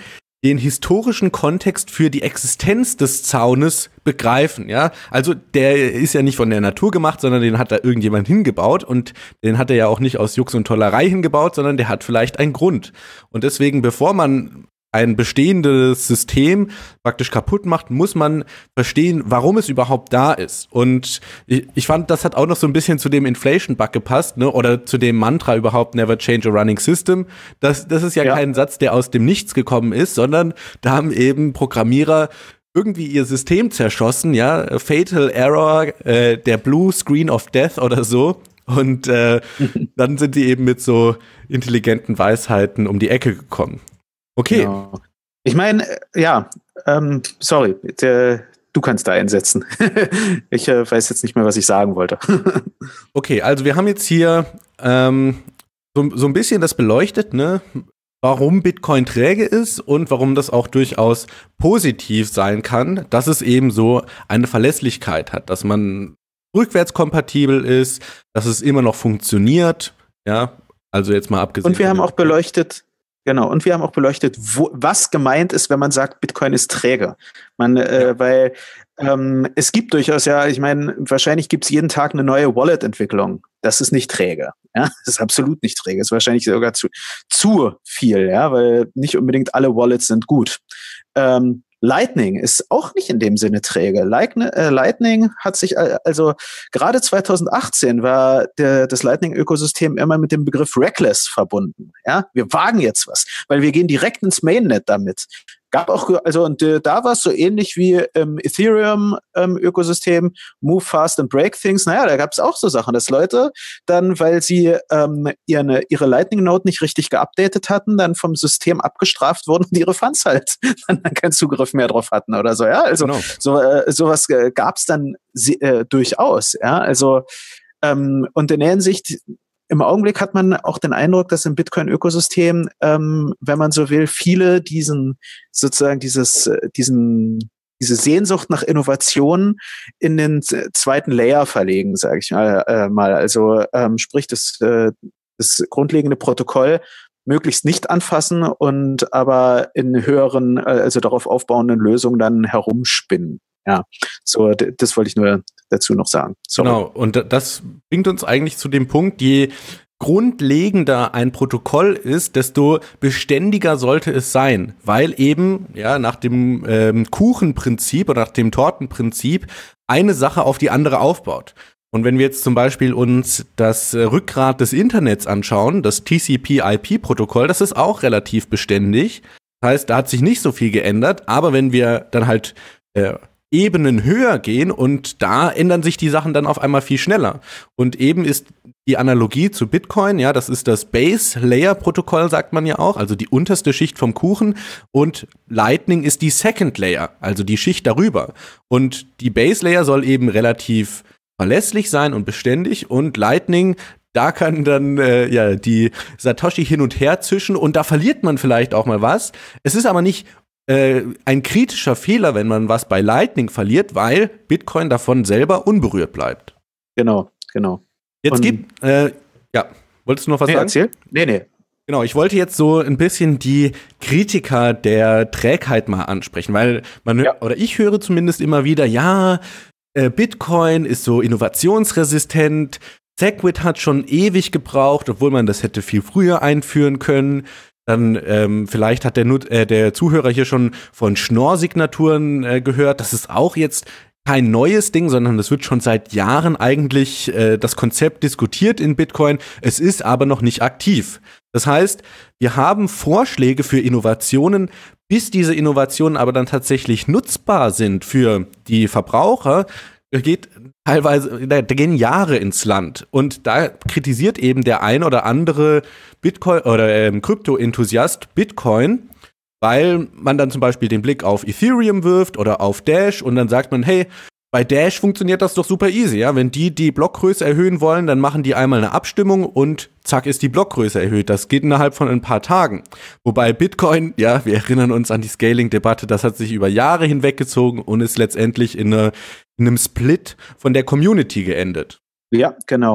den historischen Kontext für die Existenz des Zaunes begreifen, ja. Also der ist ja nicht von der Natur gemacht, sondern den hat da irgendjemand hingebaut und den hat er ja auch nicht aus Jux und Tollerei hingebaut, sondern der hat vielleicht einen Grund. Und deswegen, bevor man ein bestehendes System praktisch kaputt macht, muss man verstehen, warum es überhaupt da ist. Und ich, ich fand, das hat auch noch so ein bisschen zu dem Inflation-Bug gepasst, ne? Oder zu dem Mantra überhaupt, never change a running system. Das, das ist ja, ja kein Satz, der aus dem Nichts gekommen ist, sondern da haben eben Programmierer irgendwie ihr System zerschossen, ja, Fatal Error, äh, der Blue Screen of Death oder so. Und äh, dann sind die eben mit so intelligenten Weisheiten um die Ecke gekommen. Okay. Genau. Ich meine, ja, ähm, sorry, der, du kannst da einsetzen. ich äh, weiß jetzt nicht mehr, was ich sagen wollte. Okay, also wir haben jetzt hier ähm, so, so ein bisschen das beleuchtet, ne? Warum Bitcoin träge ist und warum das auch durchaus positiv sein kann, dass es eben so eine Verlässlichkeit hat, dass man rückwärtskompatibel ist, dass es immer noch funktioniert, ja, also jetzt mal abgesehen. Und wir haben auch beleuchtet, Genau, und wir haben auch beleuchtet, wo, was gemeint ist, wenn man sagt, Bitcoin ist träge. Man, äh, ja. Weil ähm, es gibt durchaus, ja, ich meine, wahrscheinlich gibt es jeden Tag eine neue Wallet-Entwicklung. Das ist nicht träge. Ja, das ist absolut nicht träge. Das ist wahrscheinlich sogar zu, zu viel, ja, weil nicht unbedingt alle Wallets sind gut. Ähm, Lightning ist auch nicht in dem Sinne träge. Lightning hat sich, also gerade zwanzig achtzehn war der, das Lightning-Ökosystem immer mit dem Begriff reckless verbunden. Ja, wir wagen jetzt was, weil wir gehen direkt ins Mainnet damit. Gab auch, also und äh, da war es so ähnlich wie im Ethereum-Ökosystem, ähm, Move Fast and Break Things. Naja, da gab es auch so Sachen, dass Leute dann, weil sie ähm, ihre, ihre Lightning-Node nicht richtig geupdatet hatten, dann vom System abgestraft wurden und ihre Funds halt dann keinen Zugriff mehr drauf hatten oder so. Ja, also genau. so äh, sowas äh, gab es dann äh, durchaus. Ja, also ähm, und in der Hinsicht im Augenblick hat man auch den Eindruck, dass im Bitcoin-Ökosystem, ähm, wenn man so will, viele diesen sozusagen dieses diesen diese Sehnsucht nach Innovation in den zweiten Layer verlegen, sage ich mal. Äh, mal. Also ähm, sprich das, äh, das grundlegende Protokoll möglichst nicht anfassen und aber in höheren, also darauf aufbauenden Lösungen dann herumspinnen. Ja, so d- das wollte ich nur dazu noch sagen. Sorry. Genau, und das bringt uns eigentlich zu dem Punkt, je grundlegender ein Protokoll ist, desto beständiger sollte es sein, weil eben ja nach dem ähm, Kuchenprinzip oder nach dem Tortenprinzip eine Sache auf die andere aufbaut. Und wenn wir jetzt zum Beispiel uns das Rückgrat des Internets anschauen, das T C P I P-Protokoll, das ist auch relativ beständig. Das heißt, da hat sich nicht so viel geändert, aber wenn wir dann halt äh, Ebenen höher gehen und da ändern sich die Sachen dann auf einmal viel schneller. Und eben ist die Analogie zu Bitcoin, ja, das ist das Base-Layer-Protokoll, sagt man ja auch, also die unterste Schicht vom Kuchen, und Lightning ist die Second Layer, also die Schicht darüber. Und die Base-Layer soll eben relativ verlässlich sein und beständig, und Lightning, da kann dann äh, ja die Satoshi hin und her zischen und da verliert man vielleicht auch mal was. Es ist aber nicht Äh, ein kritischer Fehler, wenn man was bei Lightning verliert, weil Bitcoin davon selber unberührt bleibt. Genau, genau. Jetzt gibt, äh, ja, wolltest du noch was nee, sagen? Erzähl? Nee, nee. Genau, ich wollte jetzt so ein bisschen die Kritiker der Trägheit mal ansprechen, weil man, ja. oder ich höre zumindest immer wieder, ja, äh, Bitcoin ist so innovationsresistent, Segwit hat schon ewig gebraucht, obwohl man das hätte viel früher einführen können. Dann ähm, vielleicht hat der, Nut- äh, der Zuhörer hier schon von Schnorr-Signaturen äh, gehört. Das ist auch jetzt kein neues Ding, sondern es wird schon seit Jahren eigentlich äh, das Konzept diskutiert in Bitcoin. Es ist aber noch nicht aktiv. Das heißt, wir haben Vorschläge für Innovationen, bis diese Innovationen aber dann tatsächlich nutzbar sind für die Verbraucher, geht teilweise, da gehen Jahre ins Land. Und da kritisiert eben der ein oder andere Bitcoin oder ähm, Krypto-Enthusiast Bitcoin, weil man dann zum Beispiel den Blick auf Ethereum wirft oder auf Dash und dann sagt man, hey, bei Dash funktioniert das doch super easy, ja. Wenn die die Blockgröße erhöhen wollen, dann machen die einmal eine Abstimmung und zack ist die Blockgröße erhöht. Das geht innerhalb von ein paar Tagen. Wobei Bitcoin, ja, wir erinnern uns an die Scaling-Debatte, das hat sich über Jahre hinweggezogen und ist letztendlich in, eine, in einem Split von der Community geendet. Ja, genau.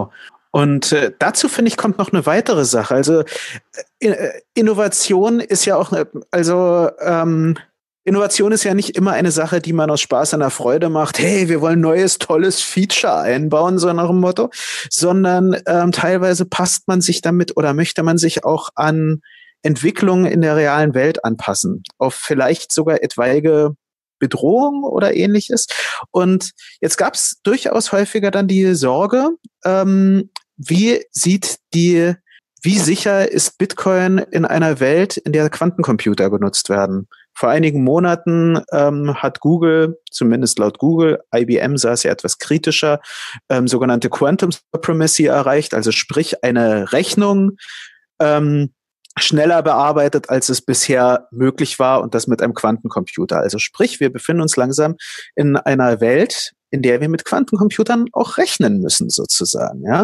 Und äh, dazu, finde ich, kommt noch eine weitere Sache. Also äh, Innovation ist ja auch, also ähm, Innovation ist ja nicht immer eine Sache, die man aus Spaß an der Freude macht. Hey, wir wollen neues, tolles Feature einbauen, so nach dem Motto. Sondern ähm, teilweise passt man sich damit oder möchte man sich auch an Entwicklungen in der realen Welt anpassen. Auf vielleicht sogar etwaige Bedrohung oder ähnliches. Und jetzt gab es durchaus häufiger dann die Sorge, ähm, wie sieht die, wie sicher ist Bitcoin in einer Welt, in der Quantencomputer genutzt werden? Vor einigen Monaten ähm, hat Google, zumindest laut Google, I B M sah es ja etwas kritischer, ähm, sogenannte Quantum Supremacy erreicht, also sprich eine Rechnung, ähm, schneller bearbeitet, als es bisher möglich war, und das mit einem Quantencomputer. Also sprich, wir befinden uns langsam in einer Welt, in der wir mit Quantencomputern auch rechnen müssen, sozusagen. Ja?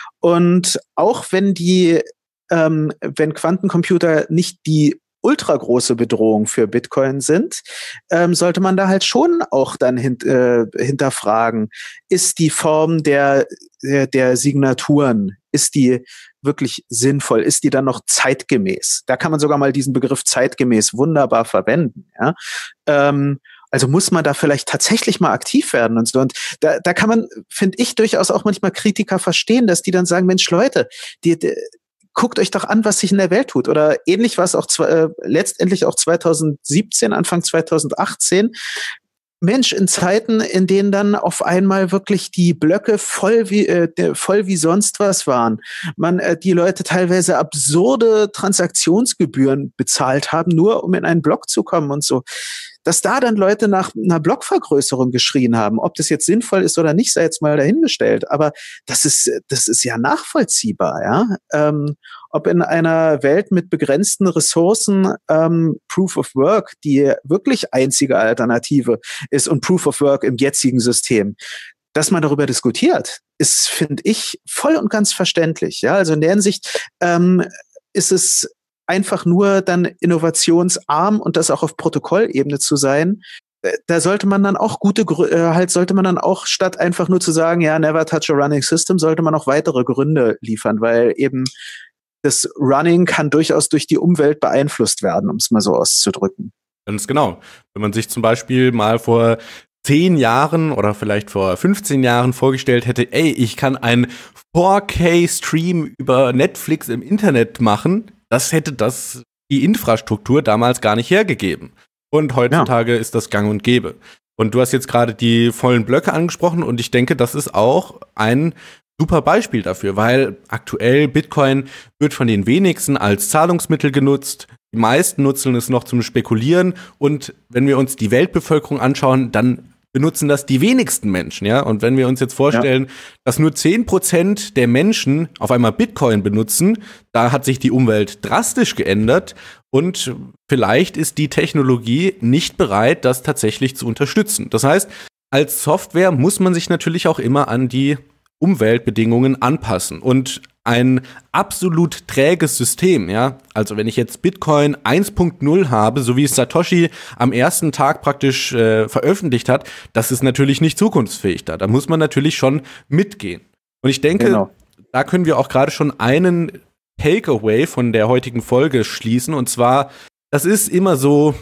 Und auch wenn die, ähm, wenn Quantencomputer nicht die ultra große Bedrohung für Bitcoin sind, ähm, sollte man da halt schon auch dann hint, äh, hinterfragen, ist die Form der, der, der Signaturen, ist die wirklich sinnvoll? Ist die dann noch zeitgemäß? Da kann man sogar mal diesen Begriff zeitgemäß wunderbar verwenden. Ja? Ähm, also muss man da vielleicht tatsächlich mal aktiv werden und so. Und da, da kann man, finde ich, durchaus auch manchmal Kritiker verstehen, dass die dann sagen, Mensch, Leute, die, die guckt euch doch an, was sich in der Welt tut. Oder ähnlich war es auch äh, letztendlich auch zwanzig siebzehn, Anfang zwanzig achtzehn. Mensch, in Zeiten, in denen dann auf einmal wirklich die Blöcke voll wie äh, voll wie sonst was waren, man äh, die Leute teilweise absurde Transaktionsgebühren bezahlt haben, nur um in einen Block zu kommen und so, dass da dann Leute nach einer Blockvergrößerung geschrien haben, ob das jetzt sinnvoll ist oder nicht, sei jetzt mal dahingestellt. Aber das ist das ist ja nachvollziehbar, ja. Ähm, ob in einer Welt mit begrenzten Ressourcen ähm, Proof of Work die wirklich einzige Alternative ist und Proof of Work im jetzigen System, dass man darüber diskutiert, ist, finde ich, voll und ganz verständlich. Ja, also in der Hinsicht ähm, ist es einfach nur dann innovationsarm und das auch auf Protokollebene zu sein. Da sollte man dann auch gute, äh, halt sollte man dann auch statt einfach nur zu sagen, ja, never touch a running system, sollte man auch weitere Gründe liefern, weil eben das Running kann durchaus durch die Umwelt beeinflusst werden, um es mal so auszudrücken. Ganz genau. Wenn man sich zum Beispiel mal vor zehn Jahren oder vielleicht vor fünfzehn Jahren vorgestellt hätte, ey, ich kann einen vier K-Stream über Netflix im Internet machen, das hätte das die Infrastruktur damals gar nicht hergegeben. Und heutzutage ja. ist das gang und gäbe. Und du hast jetzt gerade die vollen Blöcke angesprochen und ich denke, das ist auch ein super Beispiel dafür, weil aktuell Bitcoin wird von den wenigsten als Zahlungsmittel genutzt. Die meisten nutzen es noch zum Spekulieren. Und wenn wir uns die Weltbevölkerung anschauen, dann benutzen das die wenigsten Menschen, ja. Und wenn wir uns jetzt vorstellen, ja. dass nur zehn Prozent der Menschen auf einmal Bitcoin benutzen, da hat sich die Umwelt drastisch geändert. Und vielleicht ist die Technologie nicht bereit, das tatsächlich zu unterstützen. Das heißt, als Software muss man sich natürlich auch immer an die Umweltbedingungen anpassen. Und ein absolut träges System, ja, also wenn ich jetzt Bitcoin eins Punkt null habe, so wie es Satoshi am ersten Tag praktisch äh, veröffentlicht hat, das ist natürlich nicht zukunftsfähig da. Da muss man natürlich schon mitgehen. Und ich denke, genau. da können wir auch gerade schon einen Takeaway von der heutigen Folge schließen. Und zwar, das ist immer so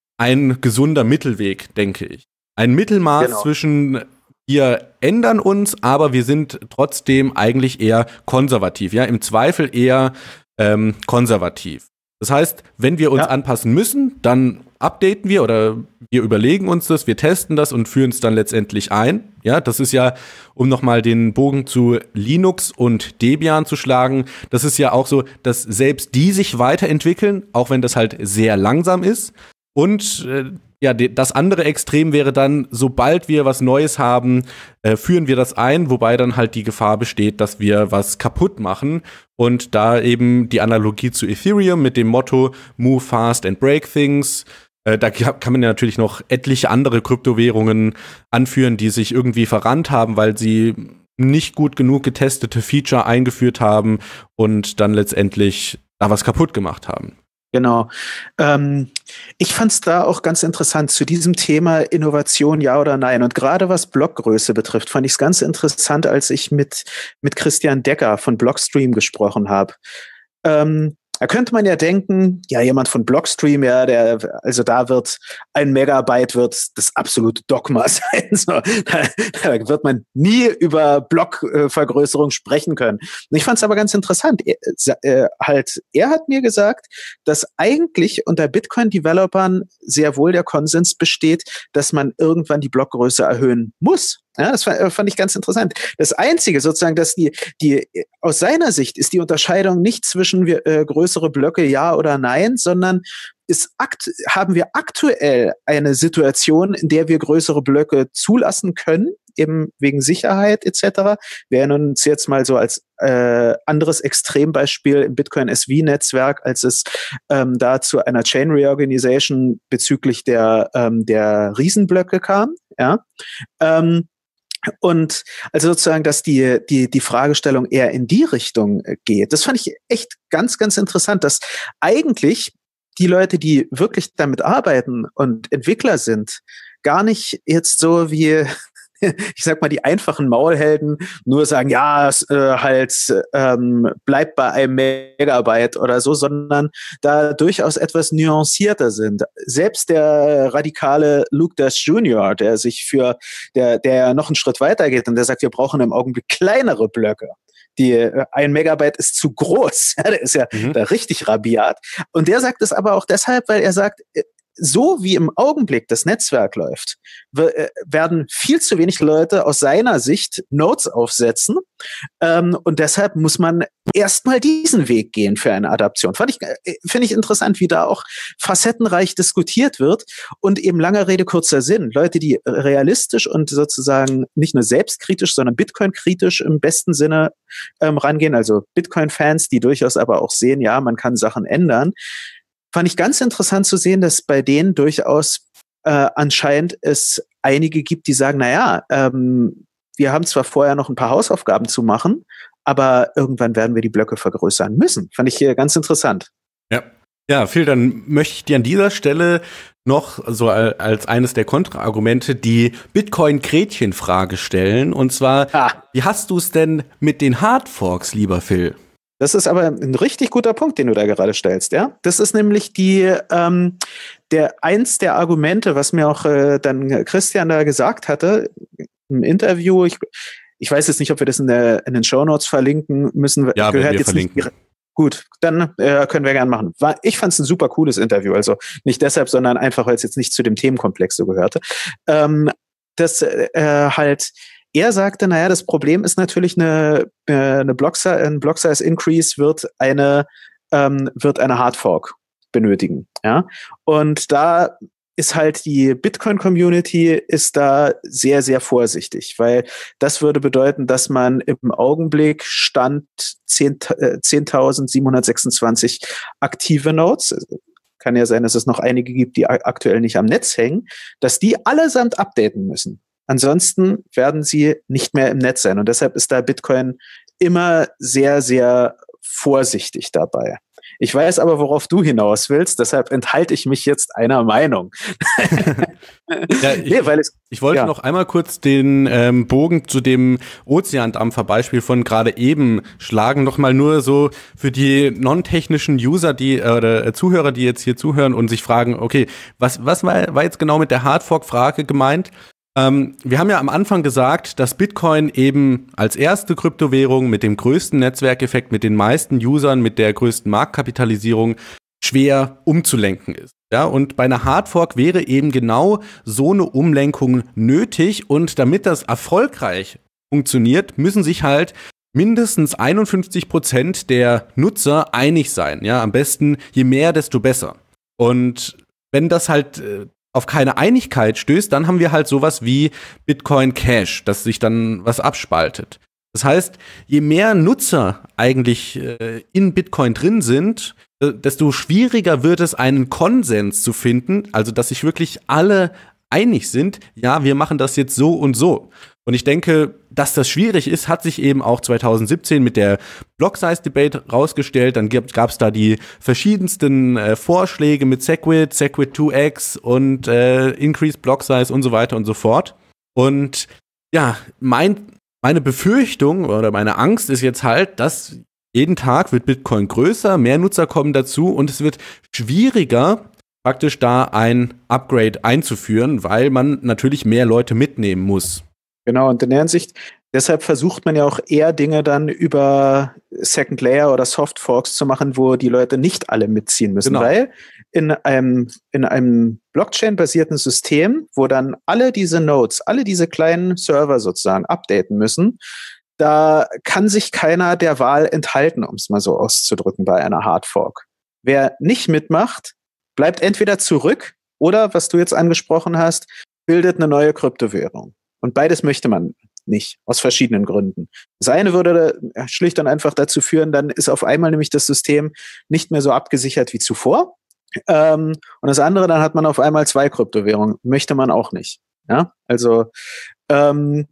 ein gesunder Mittelweg, denke ich. Ein Mittelmaß genau. zwischen wir ändern uns, aber wir sind trotzdem eigentlich eher konservativ, ja, im Zweifel eher ähm, konservativ. Das heißt, wenn wir uns ja. anpassen müssen, dann updaten wir oder wir überlegen uns das, wir testen das und führen es dann letztendlich ein. Ja, das ist ja, um nochmal den Bogen zu Linux und Debian zu schlagen, das ist ja auch so, dass selbst die sich weiterentwickeln, auch wenn das halt sehr langsam ist. Und äh, ja, das andere Extrem wäre dann, sobald wir was Neues haben, äh, führen wir das ein, wobei dann halt die Gefahr besteht, dass wir was kaputt machen. Und da eben die Analogie zu Ethereum mit dem Motto Move fast and break things. Äh, da kann man ja natürlich noch etliche andere Kryptowährungen anführen, die sich irgendwie verrannt haben, weil sie nicht gut genug getestete Feature eingeführt haben und dann letztendlich da was kaputt gemacht haben. Genau. Ähm, ich fand es da auch ganz interessant zu diesem Thema Innovation, ja oder nein. Und gerade was Blockgröße betrifft, fand ich es ganz interessant, als ich mit, mit Christian Decker von Blockstream gesprochen habe. Ähm, da könnte man ja denken, ja, jemand von Blockstream, ja, der, also da wird ein Megabyte wird das absolute Dogma sein. So, da, da wird man nie über Blockvergrößerung sprechen können. Und ich fand es aber ganz interessant. Er, äh, halt, er hat mir gesagt, dass eigentlich unter Bitcoin-Developern sehr wohl der Konsens besteht, dass man irgendwann die Blockgröße erhöhen muss. Ja, das fand ich ganz interessant. Das Einzige sozusagen, dass die, die, aus seiner Sicht ist die Unterscheidung nicht zwischen äh, größere Blöcke ja oder nein, sondern ist akt, haben wir aktuell eine Situation, in der wir größere Blöcke zulassen können, eben wegen Sicherheit et cetera. Wir erinnern uns jetzt mal so als äh, anderes Extrembeispiel im Bitcoin S V-Netzwerk, als es ähm, da zu einer Chain Reorganization bezüglich der, ähm, der Riesenblöcke kam. Ja. Ähm, Und also sozusagen, dass die, die, die Fragestellung eher in die Richtung geht. Das fand ich echt ganz, ganz interessant, dass eigentlich die Leute, die wirklich damit arbeiten und Entwickler sind, gar nicht jetzt so wie, ich sag mal, die einfachen Maulhelden nur sagen, ja, äh, halt, ähm, bleibt bei einem Megabyte oder so, sondern da durchaus etwas nuancierter sind. Selbst der radikale Luke Dash Junior, der sich für, der, der noch einen Schritt weiter geht und der sagt, wir brauchen im Augenblick kleinere Blöcke. Die, äh, ein Megabyte ist zu groß. Ja, der ist ja mhm. da richtig rabiat. Und der sagt es aber auch deshalb, weil er sagt, so wie im Augenblick das Netzwerk läuft, werden viel zu wenig Leute aus seiner Sicht Nodes aufsetzen. Ähm, und deshalb muss man erstmal diesen Weg gehen für eine Adaption. Fand ich, finde ich interessant, wie da auch facettenreich diskutiert wird und eben langer Rede, kurzer Sinn. Leute, die realistisch und sozusagen nicht nur selbstkritisch, sondern Bitcoin-kritisch im besten Sinne ähm, rangehen. Also Bitcoin-Fans, die durchaus aber auch sehen, ja, man kann Sachen ändern. Fand ich ganz interessant zu sehen, dass bei denen durchaus äh, anscheinend es einige gibt, die sagen, na ja, ähm, wir haben zwar vorher noch ein paar Hausaufgaben zu machen, aber irgendwann werden wir die Blöcke vergrößern müssen. Fand ich hier ganz interessant. Ja, ja, Phil, dann möchte ich dir an dieser Stelle noch so als eines der Kontraargumente die Bitcoin-Gretchen-Frage stellen. Und zwar, ah. wie hast du es denn mit den Hardforks, lieber Phil? Das ist aber ein richtig guter Punkt, den du da gerade stellst, ja. Das ist nämlich die, ähm, der eins der Argumente, was mir auch äh, dann Christian da gesagt hatte im Interview. Ich, ich weiß jetzt nicht, ob wir das in, der, in den Shownotes verlinken müssen. Ja, gehört wir jetzt verlinken. Nicht, gut, dann äh, können wir gerne machen. War, ich fand es ein super cooles Interview, also nicht deshalb, sondern einfach, weil es jetzt nicht zu dem Themenkomplex so gehörte. Ähm, das äh, halt Er sagte, naja, das Problem ist natürlich eine, eine Block-Size, ein Block-Size-Increase wird eine, ähm, wird eine Hardfork benötigen, ja. Und da ist halt die Bitcoin-Community ist da sehr, sehr vorsichtig, weil das würde bedeuten, dass man im Augenblick Stand zehntausendsiebenhundertsechsundzwanzig aktive Nodes, kann ja sein, dass es noch einige gibt, die aktuell nicht am Netz hängen, dass die allesamt updaten müssen. Ansonsten werden sie nicht mehr im Netz sein. Und deshalb ist da Bitcoin immer sehr, sehr vorsichtig dabei. Ich weiß aber, worauf du hinaus willst, deshalb enthalte ich mich jetzt einer Meinung. ja, ich, nee, weil es, ich wollte ja. noch einmal kurz den ähm, Bogen zu dem Ozeandampfer-Beispiel von gerade eben schlagen, nochmal nur so für die non-technischen User, die äh, oder äh, Zuhörer, die jetzt hier zuhören und sich fragen, okay, was, was war, war jetzt genau mit der Hardfork-Frage gemeint? Ähm, wir haben ja am Anfang gesagt, dass Bitcoin eben als erste Kryptowährung mit dem größten Netzwerkeffekt, mit den meisten Usern, mit der größten Marktkapitalisierung schwer umzulenken ist. Ja, und bei einer Hardfork wäre eben genau so eine Umlenkung nötig. Und damit das erfolgreich funktioniert, müssen sich halt mindestens einundfünfzig Prozent der Nutzer einig sein. Ja, am besten je mehr, desto besser. Und wenn das halt äh, auf keine Einigkeit stößt, dann haben wir halt sowas wie Bitcoin Cash, dass sich dann was abspaltet. Das heißt, je mehr Nutzer eigentlich äh, in Bitcoin drin sind, äh, desto schwieriger wird es, einen Konsens zu finden, also dass sich wirklich alle einig sind, ja, wir machen das jetzt so und so. Und ich denke, dass das schwierig ist, hat sich eben auch zwanzig siebzehn mit der Block-Size-Debate rausgestellt. Dann gab es da die verschiedensten äh, Vorschläge mit Segwit, Segwit zwei X und äh, Increased Block Size und so weiter und so fort. Und ja, mein, meine Befürchtung oder meine Angst ist jetzt halt, dass jeden Tag wird Bitcoin größer, mehr Nutzer kommen dazu und es wird schwieriger, praktisch da ein Upgrade einzuführen, weil man natürlich mehr Leute mitnehmen muss. Genau, und in der Hinsicht, deshalb versucht man ja auch eher Dinge dann über Second Layer oder Soft Forks zu machen, wo die Leute nicht alle mitziehen müssen, Genau. Weil in einem, in einem Blockchain-basierten System, wo dann alle diese Nodes, alle diese kleinen Server sozusagen updaten müssen, da kann sich keiner der Wahl enthalten, um es mal so auszudrücken, bei einer Hardfork. Wer nicht mitmacht, bleibt entweder zurück oder, was du jetzt angesprochen hast, bildet eine neue Kryptowährung. Und beides möchte man nicht, aus verschiedenen Gründen. Das eine würde schlicht und einfach dazu führen, dann ist auf einmal nämlich das System nicht mehr so abgesichert wie zuvor. Ähm, und das andere, dann hat man auf einmal zwei Kryptowährungen. Möchte man auch nicht. Ja, also ähm,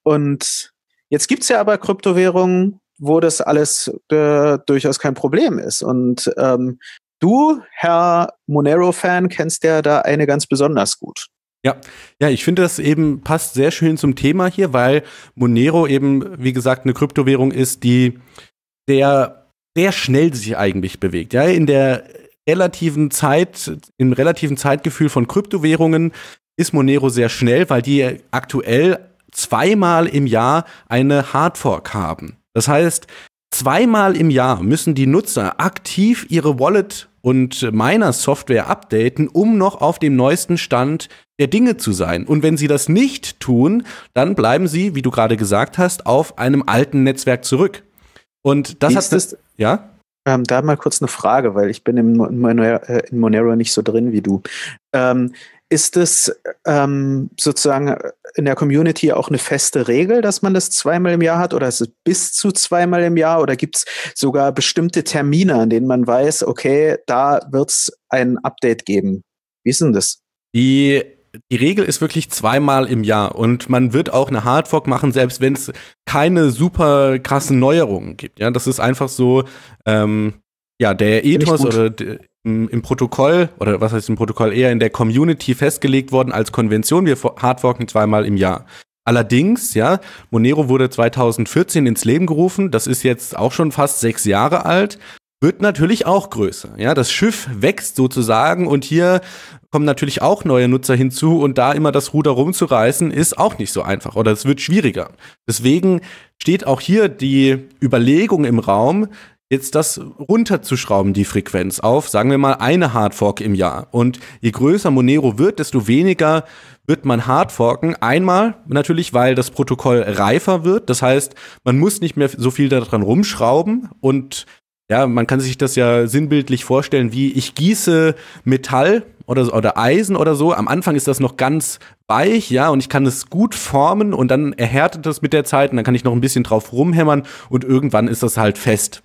und jetzt gibt's ja aber Kryptowährungen, wo das alles äh, durchaus kein Problem ist. Und ähm, du, Herr Monero-Fan, kennst ja da eine ganz besonders gut. Ja, ja, ich finde, das eben passt sehr schön zum Thema hier, weil Monero eben, wie gesagt, eine Kryptowährung ist, die sehr, sehr schnell sich eigentlich bewegt. Ja, in der relativen Zeit, im relativen Zeitgefühl von Kryptowährungen ist Monero sehr schnell, weil die aktuell zweimal im Jahr eine Hardfork haben. Das heißt, zweimal im Jahr müssen die Nutzer aktiv ihre Wallet und Miner-Software updaten, um noch auf dem neuesten Stand der Dinge zu sein. Und wenn sie das nicht tun, dann bleiben sie, wie du gerade gesagt hast, auf einem alten Netzwerk zurück. Und das hat das, ja? Ähm, da mal kurz eine Frage, weil ich bin in Monero, äh, in Monero nicht so drin wie du. Ähm, ist es ähm, sozusagen in der Community auch eine feste Regel, dass man das zweimal im Jahr hat? Oder ist es bis zu zweimal im Jahr? Oder gibt es sogar bestimmte Termine, an denen man weiß, okay, da wird es ein Update geben? Wie ist denn das? Die Die Regel ist wirklich zweimal im Jahr und man wird auch eine Hardfork machen, selbst wenn es keine super krassen Neuerungen gibt. Ja, das ist einfach so, ähm, ja, der Ethos oder d- im, im Protokoll, oder was heißt im Protokoll, eher in der Community festgelegt worden als Konvention. Wir hardforken zweimal im Jahr. Allerdings, ja, Monero wurde zwanzig vierzehn ins Leben gerufen. Das ist jetzt auch schon fast sechs Jahre alt. Wird natürlich auch größer. Ja, das Schiff wächst sozusagen und hier kommen natürlich auch neue Nutzer hinzu und da immer das Ruder rumzureißen, ist auch nicht so einfach oder es wird schwieriger. Deswegen steht auch hier die Überlegung im Raum, jetzt das runterzuschrauben, die Frequenz auf, sagen wir mal, eine Hardfork im Jahr. Und je größer Monero wird, desto weniger wird man hardforken. Einmal natürlich, weil das Protokoll reifer wird. Das heißt, man muss nicht mehr so viel daran rumschrauben und ja, man kann sich das ja sinnbildlich vorstellen, wie ich gieße Metall oder, oder Eisen oder so. Am Anfang ist das noch ganz weich, ja, und ich kann es gut formen und dann erhärtet es mit der Zeit und dann kann ich noch ein bisschen drauf rumhämmern und irgendwann ist das halt fest.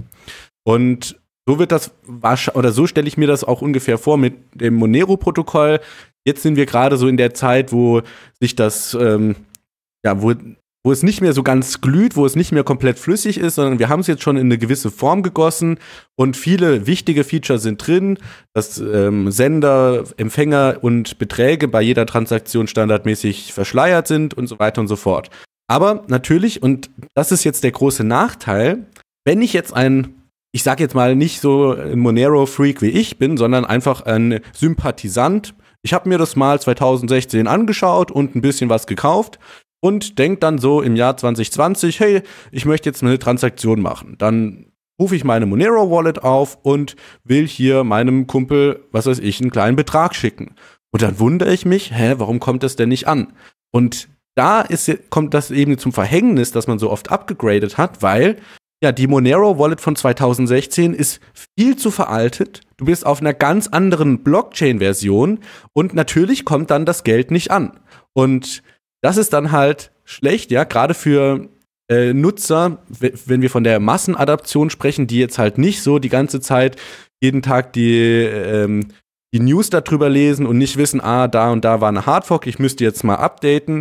Und so wird das, oder so stelle ich mir das auch ungefähr vor mit dem Monero-Protokoll. Jetzt sind wir gerade so in der Zeit, wo sich das, ähm, ja, wo wo es nicht mehr so ganz glüht, wo es nicht mehr komplett flüssig ist, sondern wir haben es jetzt schon in eine gewisse Form gegossen und viele wichtige Features sind drin, dass ähm, Sender, Empfänger und Beträge bei jeder Transaktion standardmäßig verschleiert sind und so weiter und so fort. Aber natürlich, und das ist jetzt der große Nachteil, wenn ich jetzt ein, ich sag jetzt mal nicht so ein Monero-Freak wie ich bin, sondern einfach ein Sympathisant, ich habe mir das mal zwanzig sechzehn angeschaut und ein bisschen was gekauft, und denkt dann so im Jahr zwanzig zwanzig, hey, ich möchte jetzt eine Transaktion machen. Dann rufe ich meine Monero-Wallet auf und will hier meinem Kumpel, was weiß ich, einen kleinen Betrag schicken. Und dann wundere ich mich, hä, warum kommt das denn nicht an? Und da ist, kommt das eben zum Verhängnis, dass man so oft abgegradet hat, weil ja die Monero-Wallet von zwanzig sechzehn ist viel zu veraltet. Du bist auf einer ganz anderen Blockchain-Version und natürlich kommt dann das Geld nicht an. Und das ist dann halt schlecht, ja, gerade für äh, Nutzer, w- wenn wir von der Massenadaption sprechen, die jetzt halt nicht so die ganze Zeit jeden Tag die, ähm, die News darüber lesen und nicht wissen, ah, da und da war eine Hardfork, ich müsste jetzt mal updaten.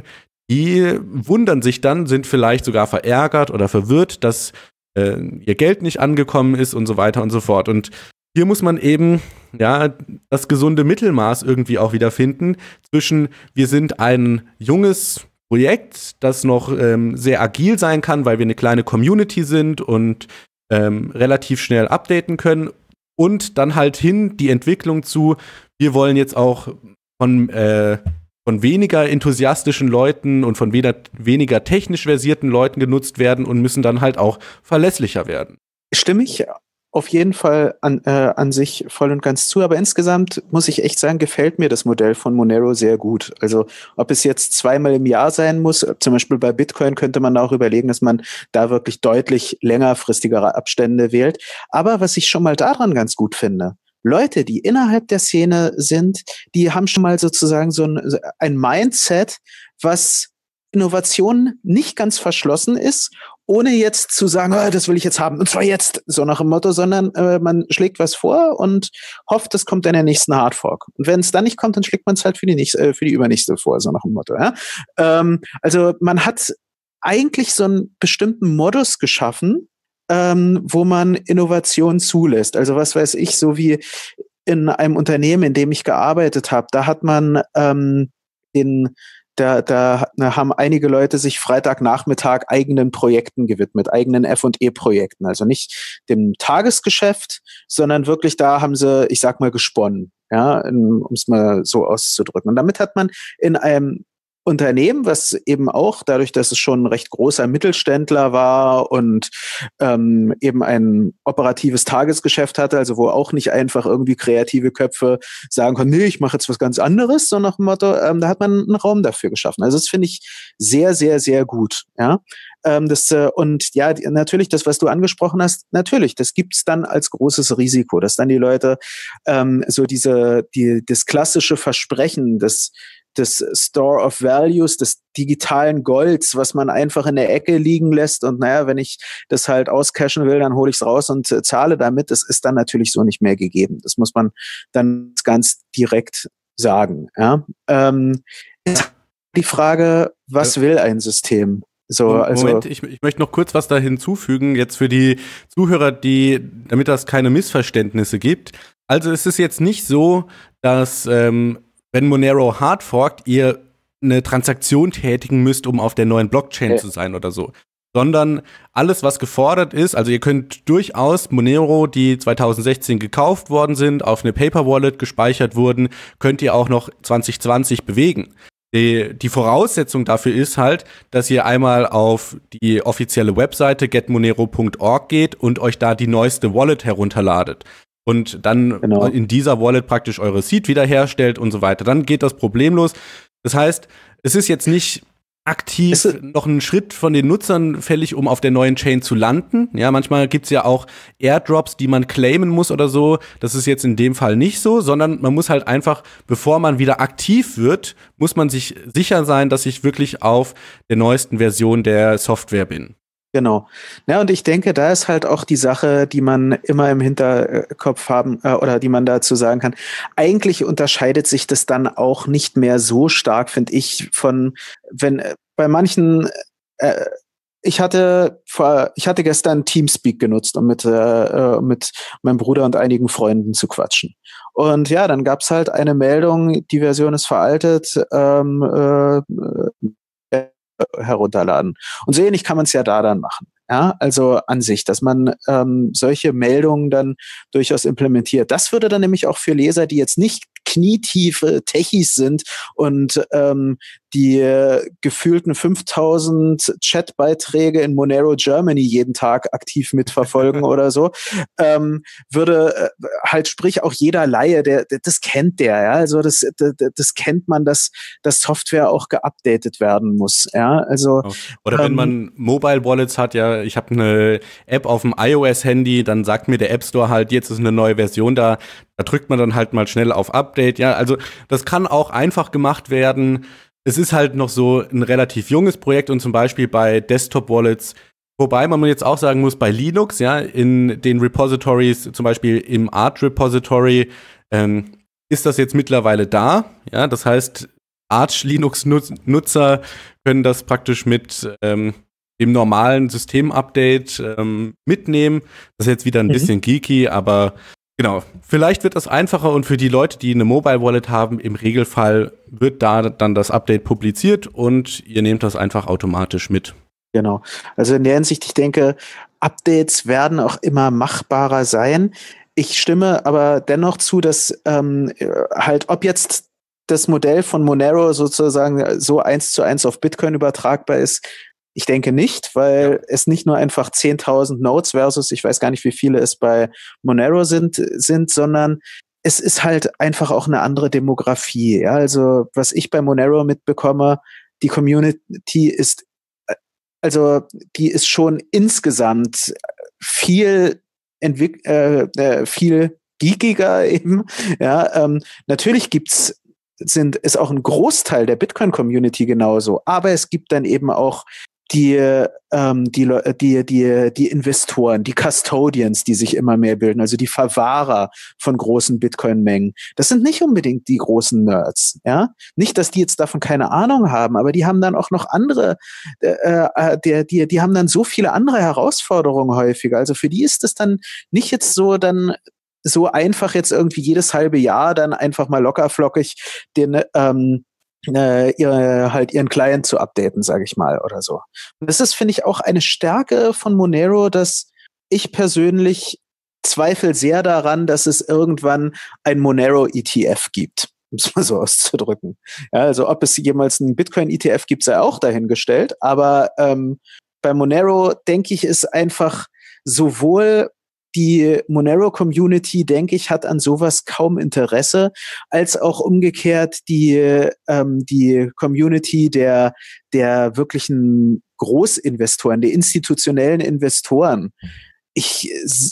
die wundern sich dann, sind vielleicht sogar verärgert oder verwirrt, dass äh, ihr Geld nicht angekommen ist und so weiter und so fort. Und hier muss man eben ja das gesunde Mittelmaß irgendwie auch wieder finden zwischen, wir sind ein junges Projekt, das noch ähm, sehr agil sein kann, weil wir eine kleine Community sind und ähm, relativ schnell updaten können, und dann halt hin die Entwicklung zu, wir wollen jetzt auch von äh, von weniger enthusiastischen Leuten und von weniger, weniger technisch versierten Leuten genutzt werden und müssen dann halt auch verlässlicher werden. Stimme ich auf jeden Fall an, äh, an sich voll und ganz zu, aber insgesamt muss ich echt sagen, gefällt mir das Modell von Monero sehr gut. Also ob es jetzt zweimal im Jahr sein muss, zum Beispiel bei Bitcoin könnte man auch überlegen, dass man da wirklich deutlich längerfristigere Abstände wählt. Aber was ich schon mal daran ganz gut finde, Leute, die innerhalb der Szene sind, die haben schon mal sozusagen so ein, ein Mindset, was Innovation nicht ganz verschlossen ist, ohne jetzt zu sagen, oh, das will ich jetzt haben, und zwar jetzt, so nach dem Motto, sondern äh, man schlägt was vor und hofft, das kommt in der nächsten Hardfork. Und wenn es dann nicht kommt, dann schlägt man es halt für die nächste, äh, für die übernächste vor, so nach dem Motto. Ja? Ähm, also man hat eigentlich so einen bestimmten Modus geschaffen, Ähm, wo man Innovation zulässt. Also was weiß ich, so wie in einem Unternehmen, in dem ich gearbeitet habe, da hat man ähm, den, da, da haben einige Leute sich Freitagnachmittag eigenen Projekten gewidmet, eigenen F und E-Projekten. Also nicht dem Tagesgeschäft, sondern wirklich da haben sie, ich sag mal, gesponnen, ja, um es mal so auszudrücken. Und damit hat man in einem Unternehmen, was eben auch dadurch, dass es schon ein recht großer Mittelständler war und ähm, eben ein operatives Tagesgeschäft hatte, also wo auch nicht einfach irgendwie kreative Köpfe sagen können, nee, ich mache jetzt was ganz anderes, so nach dem Motto, ähm, da hat man einen Raum dafür geschaffen. Also das finde ich sehr, sehr, sehr gut. Ja, ähm, das äh, und ja, die, natürlich das, was du angesprochen hast, natürlich, das gibt's dann als großes Risiko, dass dann die Leute ähm, so diese, die das klassische Versprechen, das des Store of Values, des digitalen Golds, was man einfach in der Ecke liegen lässt und naja, wenn ich das halt auscashen will, dann hole ich es raus und äh, zahle damit. Das ist dann natürlich so nicht mehr gegeben. Das muss man dann ganz direkt sagen. Ja? Ähm, die Frage, was ja. will ein System? So, also Moment, ich, ich möchte noch kurz was da hinzufügen, jetzt für die Zuhörer, die, damit das keine Missverständnisse gibt. Also es ist jetzt nicht so, dass ähm, wenn Monero hardforkt, ihr eine Transaktion tätigen müsst, um auf der neuen Blockchain ja. zu sein oder so. Sondern alles, was gefordert ist, also ihr könnt durchaus Monero, die zwanzig sechzehn gekauft worden sind, auf eine Paper Wallet gespeichert wurden, könnt ihr auch noch zwanzig zwanzig bewegen. Die, die Voraussetzung dafür ist halt, dass ihr einmal auf die offizielle Webseite get monero punkt org geht und euch da die neueste Wallet herunterladet. Und dann genau. in dieser Wallet praktisch eure Seed wiederherstellt und so weiter. Dann geht das problemlos. Das heißt, es ist jetzt nicht aktiv noch ein Schritt von den Nutzern fällig, um auf der neuen Chain zu landen. Ja, manchmal gibt's ja auch Airdrops, die man claimen muss oder so. Das ist jetzt in dem Fall nicht so, sondern man muss halt einfach, bevor man wieder aktiv wird, muss man sich sicher sein, dass ich wirklich auf der neuesten Version der Software bin. Genau. Ja, und ich denke, da ist halt auch die Sache, die man immer im Hinterkopf haben äh, oder die man dazu sagen kann. Eigentlich unterscheidet sich das dann auch nicht mehr so stark, finde ich, von wenn äh, bei manchen äh, ich hatte vor, ich hatte gestern Teamspeak genutzt, um mit äh, mit meinem Bruder und einigen Freunden zu quatschen. Und ja, dann gab's halt eine Meldung, die Version ist veraltet, ähm, äh, herunterladen. Und so ähnlich kann man es ja da dann machen. Ja, also an sich, dass man ähm, solche Meldungen dann durchaus implementiert. Das würde dann nämlich auch für Leser, die jetzt nicht knietiefe Techies sind und ähm, die äh, gefühlten fünftausend Chatbeiträge in Monero Germany jeden Tag aktiv mitverfolgen oder so, ähm, würde äh, halt sprich auch jeder Laie, der, der das kennt der, ja, also das, das, das kennt man, dass dass Software auch geupdatet werden muss, ja, also oder ähm, wenn man Mobile Wallets hat, ja, ich habe eine App auf dem iOS-Handy, dann sagt mir der App Store halt, jetzt ist eine neue Version da, da drückt man dann halt mal schnell auf Update, ja, also das kann auch einfach gemacht werden. Es ist halt noch so ein relativ junges Projekt und zum Beispiel bei Desktop-Wallets, wobei man jetzt auch sagen muss, bei Linux, ja, in den Repositories, zum Beispiel im Art-Repository, ähm, ist das jetzt mittlerweile da, ja, das heißt, Arch-Linux-Nutzer können das praktisch mit ähm, dem normalen System-Update ähm, mitnehmen. Das ist jetzt wieder ein mhm. bisschen geeky, aber genau. Vielleicht wird das einfacher und für die Leute, die eine Mobile-Wallet haben, im Regelfall wird da dann das Update publiziert und ihr nehmt das einfach automatisch mit. Genau. Also in der Hinsicht, ich denke, Updates werden auch immer machbarer sein. Ich stimme aber dennoch zu, dass ähm, halt, ob jetzt das Modell von Monero sozusagen so eins zu eins auf Bitcoin übertragbar ist, ich denke nicht, weil ja. es nicht nur einfach zehntausend Nodes versus, ich weiß gar nicht, wie viele es bei Monero sind, sind, sondern es ist halt einfach auch eine andere Demografie. Ja? Also was ich bei Monero mitbekomme, die Community ist, also die ist schon insgesamt viel entwick- äh, viel geekiger eben. Ja, ähm, natürlich gibt's sind ist auch ein Großteil der Bitcoin-Community genauso, aber es gibt dann eben auch die ähm, die die die die Investoren, die Custodians, die sich immer mehr bilden, also die Verwahrer von großen Bitcoin-Mengen. Das sind nicht unbedingt die großen Nerds, ja. Nicht, dass die jetzt davon keine Ahnung haben, aber die haben dann auch noch andere, äh, äh, die die die haben dann so viele andere Herausforderungen häufiger. Also für die ist es dann nicht jetzt so dann so einfach jetzt irgendwie jedes halbe Jahr dann einfach mal lockerflockig den ähm, Äh, ihr, halt ihren Client zu updaten, sage ich mal, oder so. Und das ist, finde ich, auch eine Stärke von Monero, dass ich persönlich zweifle sehr daran, dass es irgendwann ein Monero-E T F gibt, um es mal so auszudrücken. Ja, also ob es jemals einen Bitcoin-E T F gibt, sei auch dahingestellt, aber ähm, bei Monero, denke ich, ist einfach sowohl die Monero-Community, denke ich, hat an sowas kaum Interesse, als auch umgekehrt die ähm, die Community der der wirklichen Großinvestoren, der institutionellen Investoren. Ich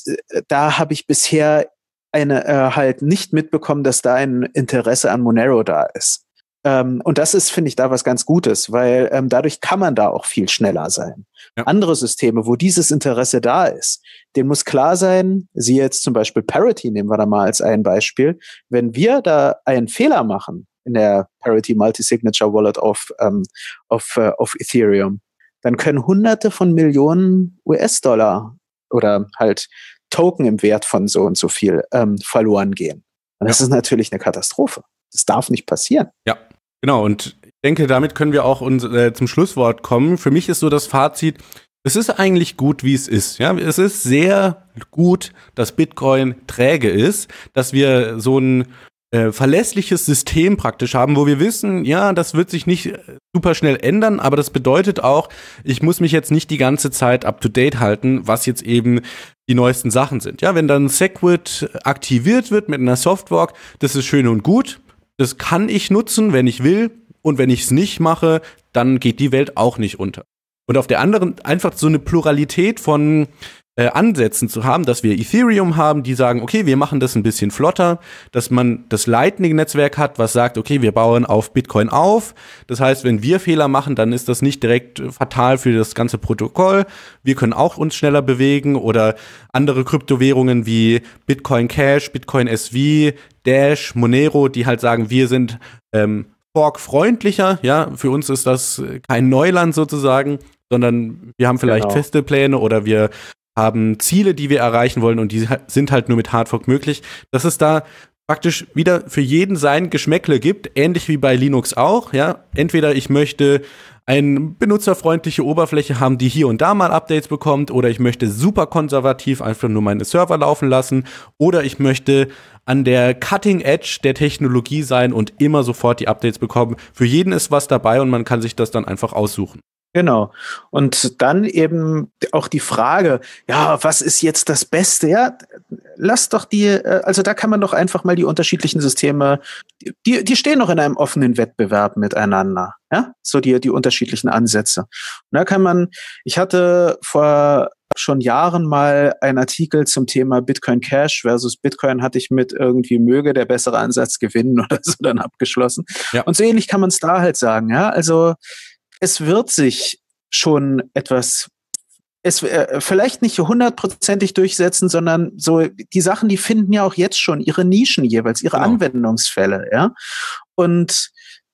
da habe ich bisher eine äh, halt nicht mitbekommen, dass da ein Interesse an Monero da ist. Ähm, und das ist, finde ich, da was ganz Gutes, weil ähm, dadurch kann man da auch viel schneller sein. Ja. Andere Systeme, wo dieses Interesse da ist, denen muss klar sein, siehe jetzt zum Beispiel Parity, nehmen wir da mal als ein Beispiel, wenn wir da einen Fehler machen in der Parity Multi-Signature Wallet auf, ähm, auf, äh, auf Ethereum, dann können Hunderte von Millionen U S-Dollar oder halt Token im Wert von so und so viel ähm, verloren gehen. Und das ja. ist natürlich eine Katastrophe. Das darf nicht passieren. Ja. Genau, und ich denke, damit können wir auch uns, äh, zum Schlusswort kommen. Für mich ist so das Fazit, es ist eigentlich gut, wie es ist. Ja, es ist sehr gut, dass Bitcoin träge ist, dass wir so ein äh, verlässliches System praktisch haben, wo wir wissen, ja, das wird sich nicht super schnell ändern, aber das bedeutet auch, ich muss mich jetzt nicht die ganze Zeit up-to-date halten, was jetzt eben die neuesten Sachen sind. Ja, wenn dann Segwit aktiviert wird mit einer Softfork, das ist schön und gut. Das kann ich nutzen, wenn ich will. Und wenn ich es nicht mache, dann geht die Welt auch nicht unter. Und auf der anderen einfach so eine Pluralität von äh, Ansätzen zu haben, dass wir Ethereum haben, die sagen, okay, wir machen das ein bisschen flotter, dass man das Lightning-Netzwerk hat, was sagt, okay, wir bauen auf Bitcoin auf. Das heißt, wenn wir Fehler machen, dann ist das nicht direkt fatal für das ganze Protokoll. Wir können auch uns schneller bewegen oder andere Kryptowährungen wie Bitcoin Cash, Bitcoin S V, Dash, Monero, die halt sagen, wir sind ähm, fork-freundlicher. Ja, für uns ist das kein Neuland sozusagen, sondern wir haben vielleicht genau. feste Pläne oder wir haben Ziele, die wir erreichen wollen und die sind halt nur mit Hardfork möglich. Dass es da praktisch wieder für jeden sein Geschmäckle gibt, ähnlich wie bei Linux auch. Ja, entweder ich möchte eine benutzerfreundliche Oberfläche haben, die hier und da mal Updates bekommt, oder ich möchte super konservativ einfach nur meine Server laufen lassen, oder ich möchte an der Cutting Edge der Technologie sein und immer sofort die Updates bekommen. Für jeden ist was dabei und man kann sich das dann einfach aussuchen. Genau. Und dann eben auch die Frage, ja, was ist jetzt das Beste? Ja, lass doch die, also da kann man doch einfach mal die unterschiedlichen Systeme, die, die stehen noch in einem offenen Wettbewerb miteinander. Ja, so die, die unterschiedlichen Ansätze. Und da kann man, ich hatte vor schon Jahren mal einen Artikel zum Thema Bitcoin Cash versus Bitcoin, hatte ich mit irgendwie möge der bessere Ansatz gewinnen oder so dann abgeschlossen. Ja. Und so ähnlich kann man es da halt sagen. Ja, also es wird sich schon etwas, es äh, vielleicht nicht hundertprozentig durchsetzen, sondern so die Sachen, die finden ja auch jetzt schon ihre Nischen jeweils, ihre genau. Anwendungsfälle, ja. Und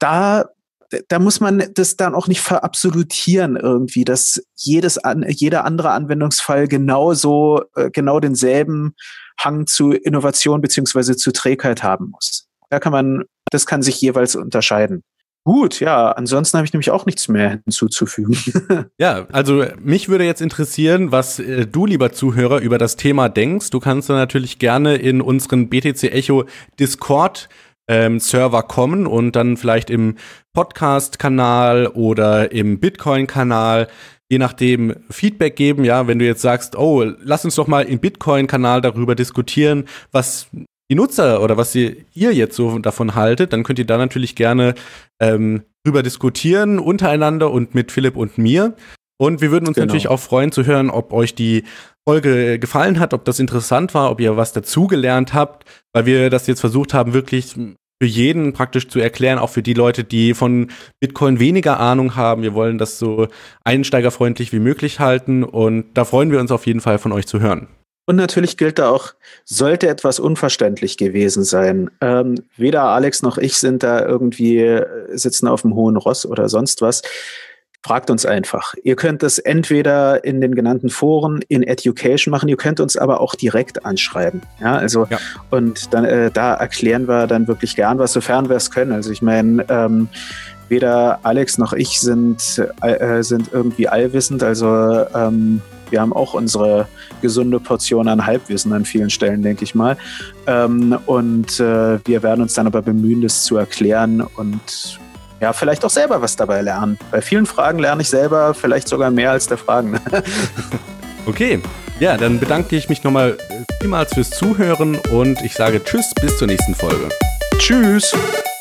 da Da muss man das dann auch nicht verabsolutieren irgendwie, dass jedes an, jeder andere Anwendungsfall genauso, äh, genau denselben Hang zu Innovation beziehungsweise zu Trägheit haben muss. Da kann man, das kann sich jeweils unterscheiden. Gut, ja, ansonsten habe ich nämlich auch nichts mehr hinzuzufügen. Ja, also mich würde jetzt interessieren, was äh, du, lieber Zuhörer, über das Thema denkst. Du kannst dann natürlich gerne in unseren B T C Echo Discord ähm, Server kommen und dann vielleicht im Podcast-Kanal oder im Bitcoin-Kanal, je nachdem, Feedback geben. Ja, wenn du jetzt sagst, oh, lass uns doch mal im Bitcoin-Kanal darüber diskutieren, was die Nutzer oder was ihr, ihr jetzt so davon haltet, dann könnt ihr da natürlich gerne ähm, drüber diskutieren untereinander und mit Philipp und mir. Und wir würden uns genau. natürlich auch freuen zu hören, ob euch die Folge gefallen hat, ob das interessant war, ob ihr was dazugelernt habt, weil wir das jetzt versucht haben, wirklich für jeden praktisch zu erklären, auch für die Leute, die von Bitcoin weniger Ahnung haben. Wir wollen das so einsteigerfreundlich wie möglich halten und da freuen wir uns auf jeden Fall von euch zu hören. Und natürlich gilt da auch, sollte etwas unverständlich gewesen sein. Ähm, weder Alex noch ich sind da irgendwie, sitzen auf dem hohen Ross oder sonst was. Fragt uns einfach. Ihr könnt das entweder in den genannten Foren in Education machen, ihr könnt uns aber auch direkt anschreiben. Ja, also ja. Und dann äh, da erklären wir dann wirklich gern was, sofern wir es können. Also ich meine, ähm, weder Alex noch ich sind, äh, sind irgendwie allwissend. Also ähm, wir haben auch unsere gesunde Portion an Halbwissen an vielen Stellen, denke ich mal. Ähm, und äh, wir werden uns dann aber bemühen, das zu erklären und ja, vielleicht auch selber was dabei lernen. Bei vielen Fragen lerne ich selber vielleicht sogar mehr als der Fragen. Okay, ja, dann bedanke ich mich nochmal vielmals fürs Zuhören und ich sage Tschüss, bis zur nächsten Folge. Tschüss!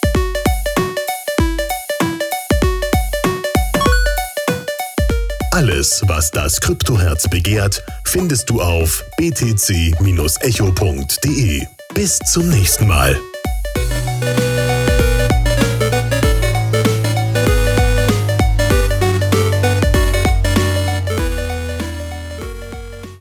Alles, was das Kryptoherz begehrt, findest du auf b t c Bindestrich echo punkt d e. Bis zum nächsten Mal.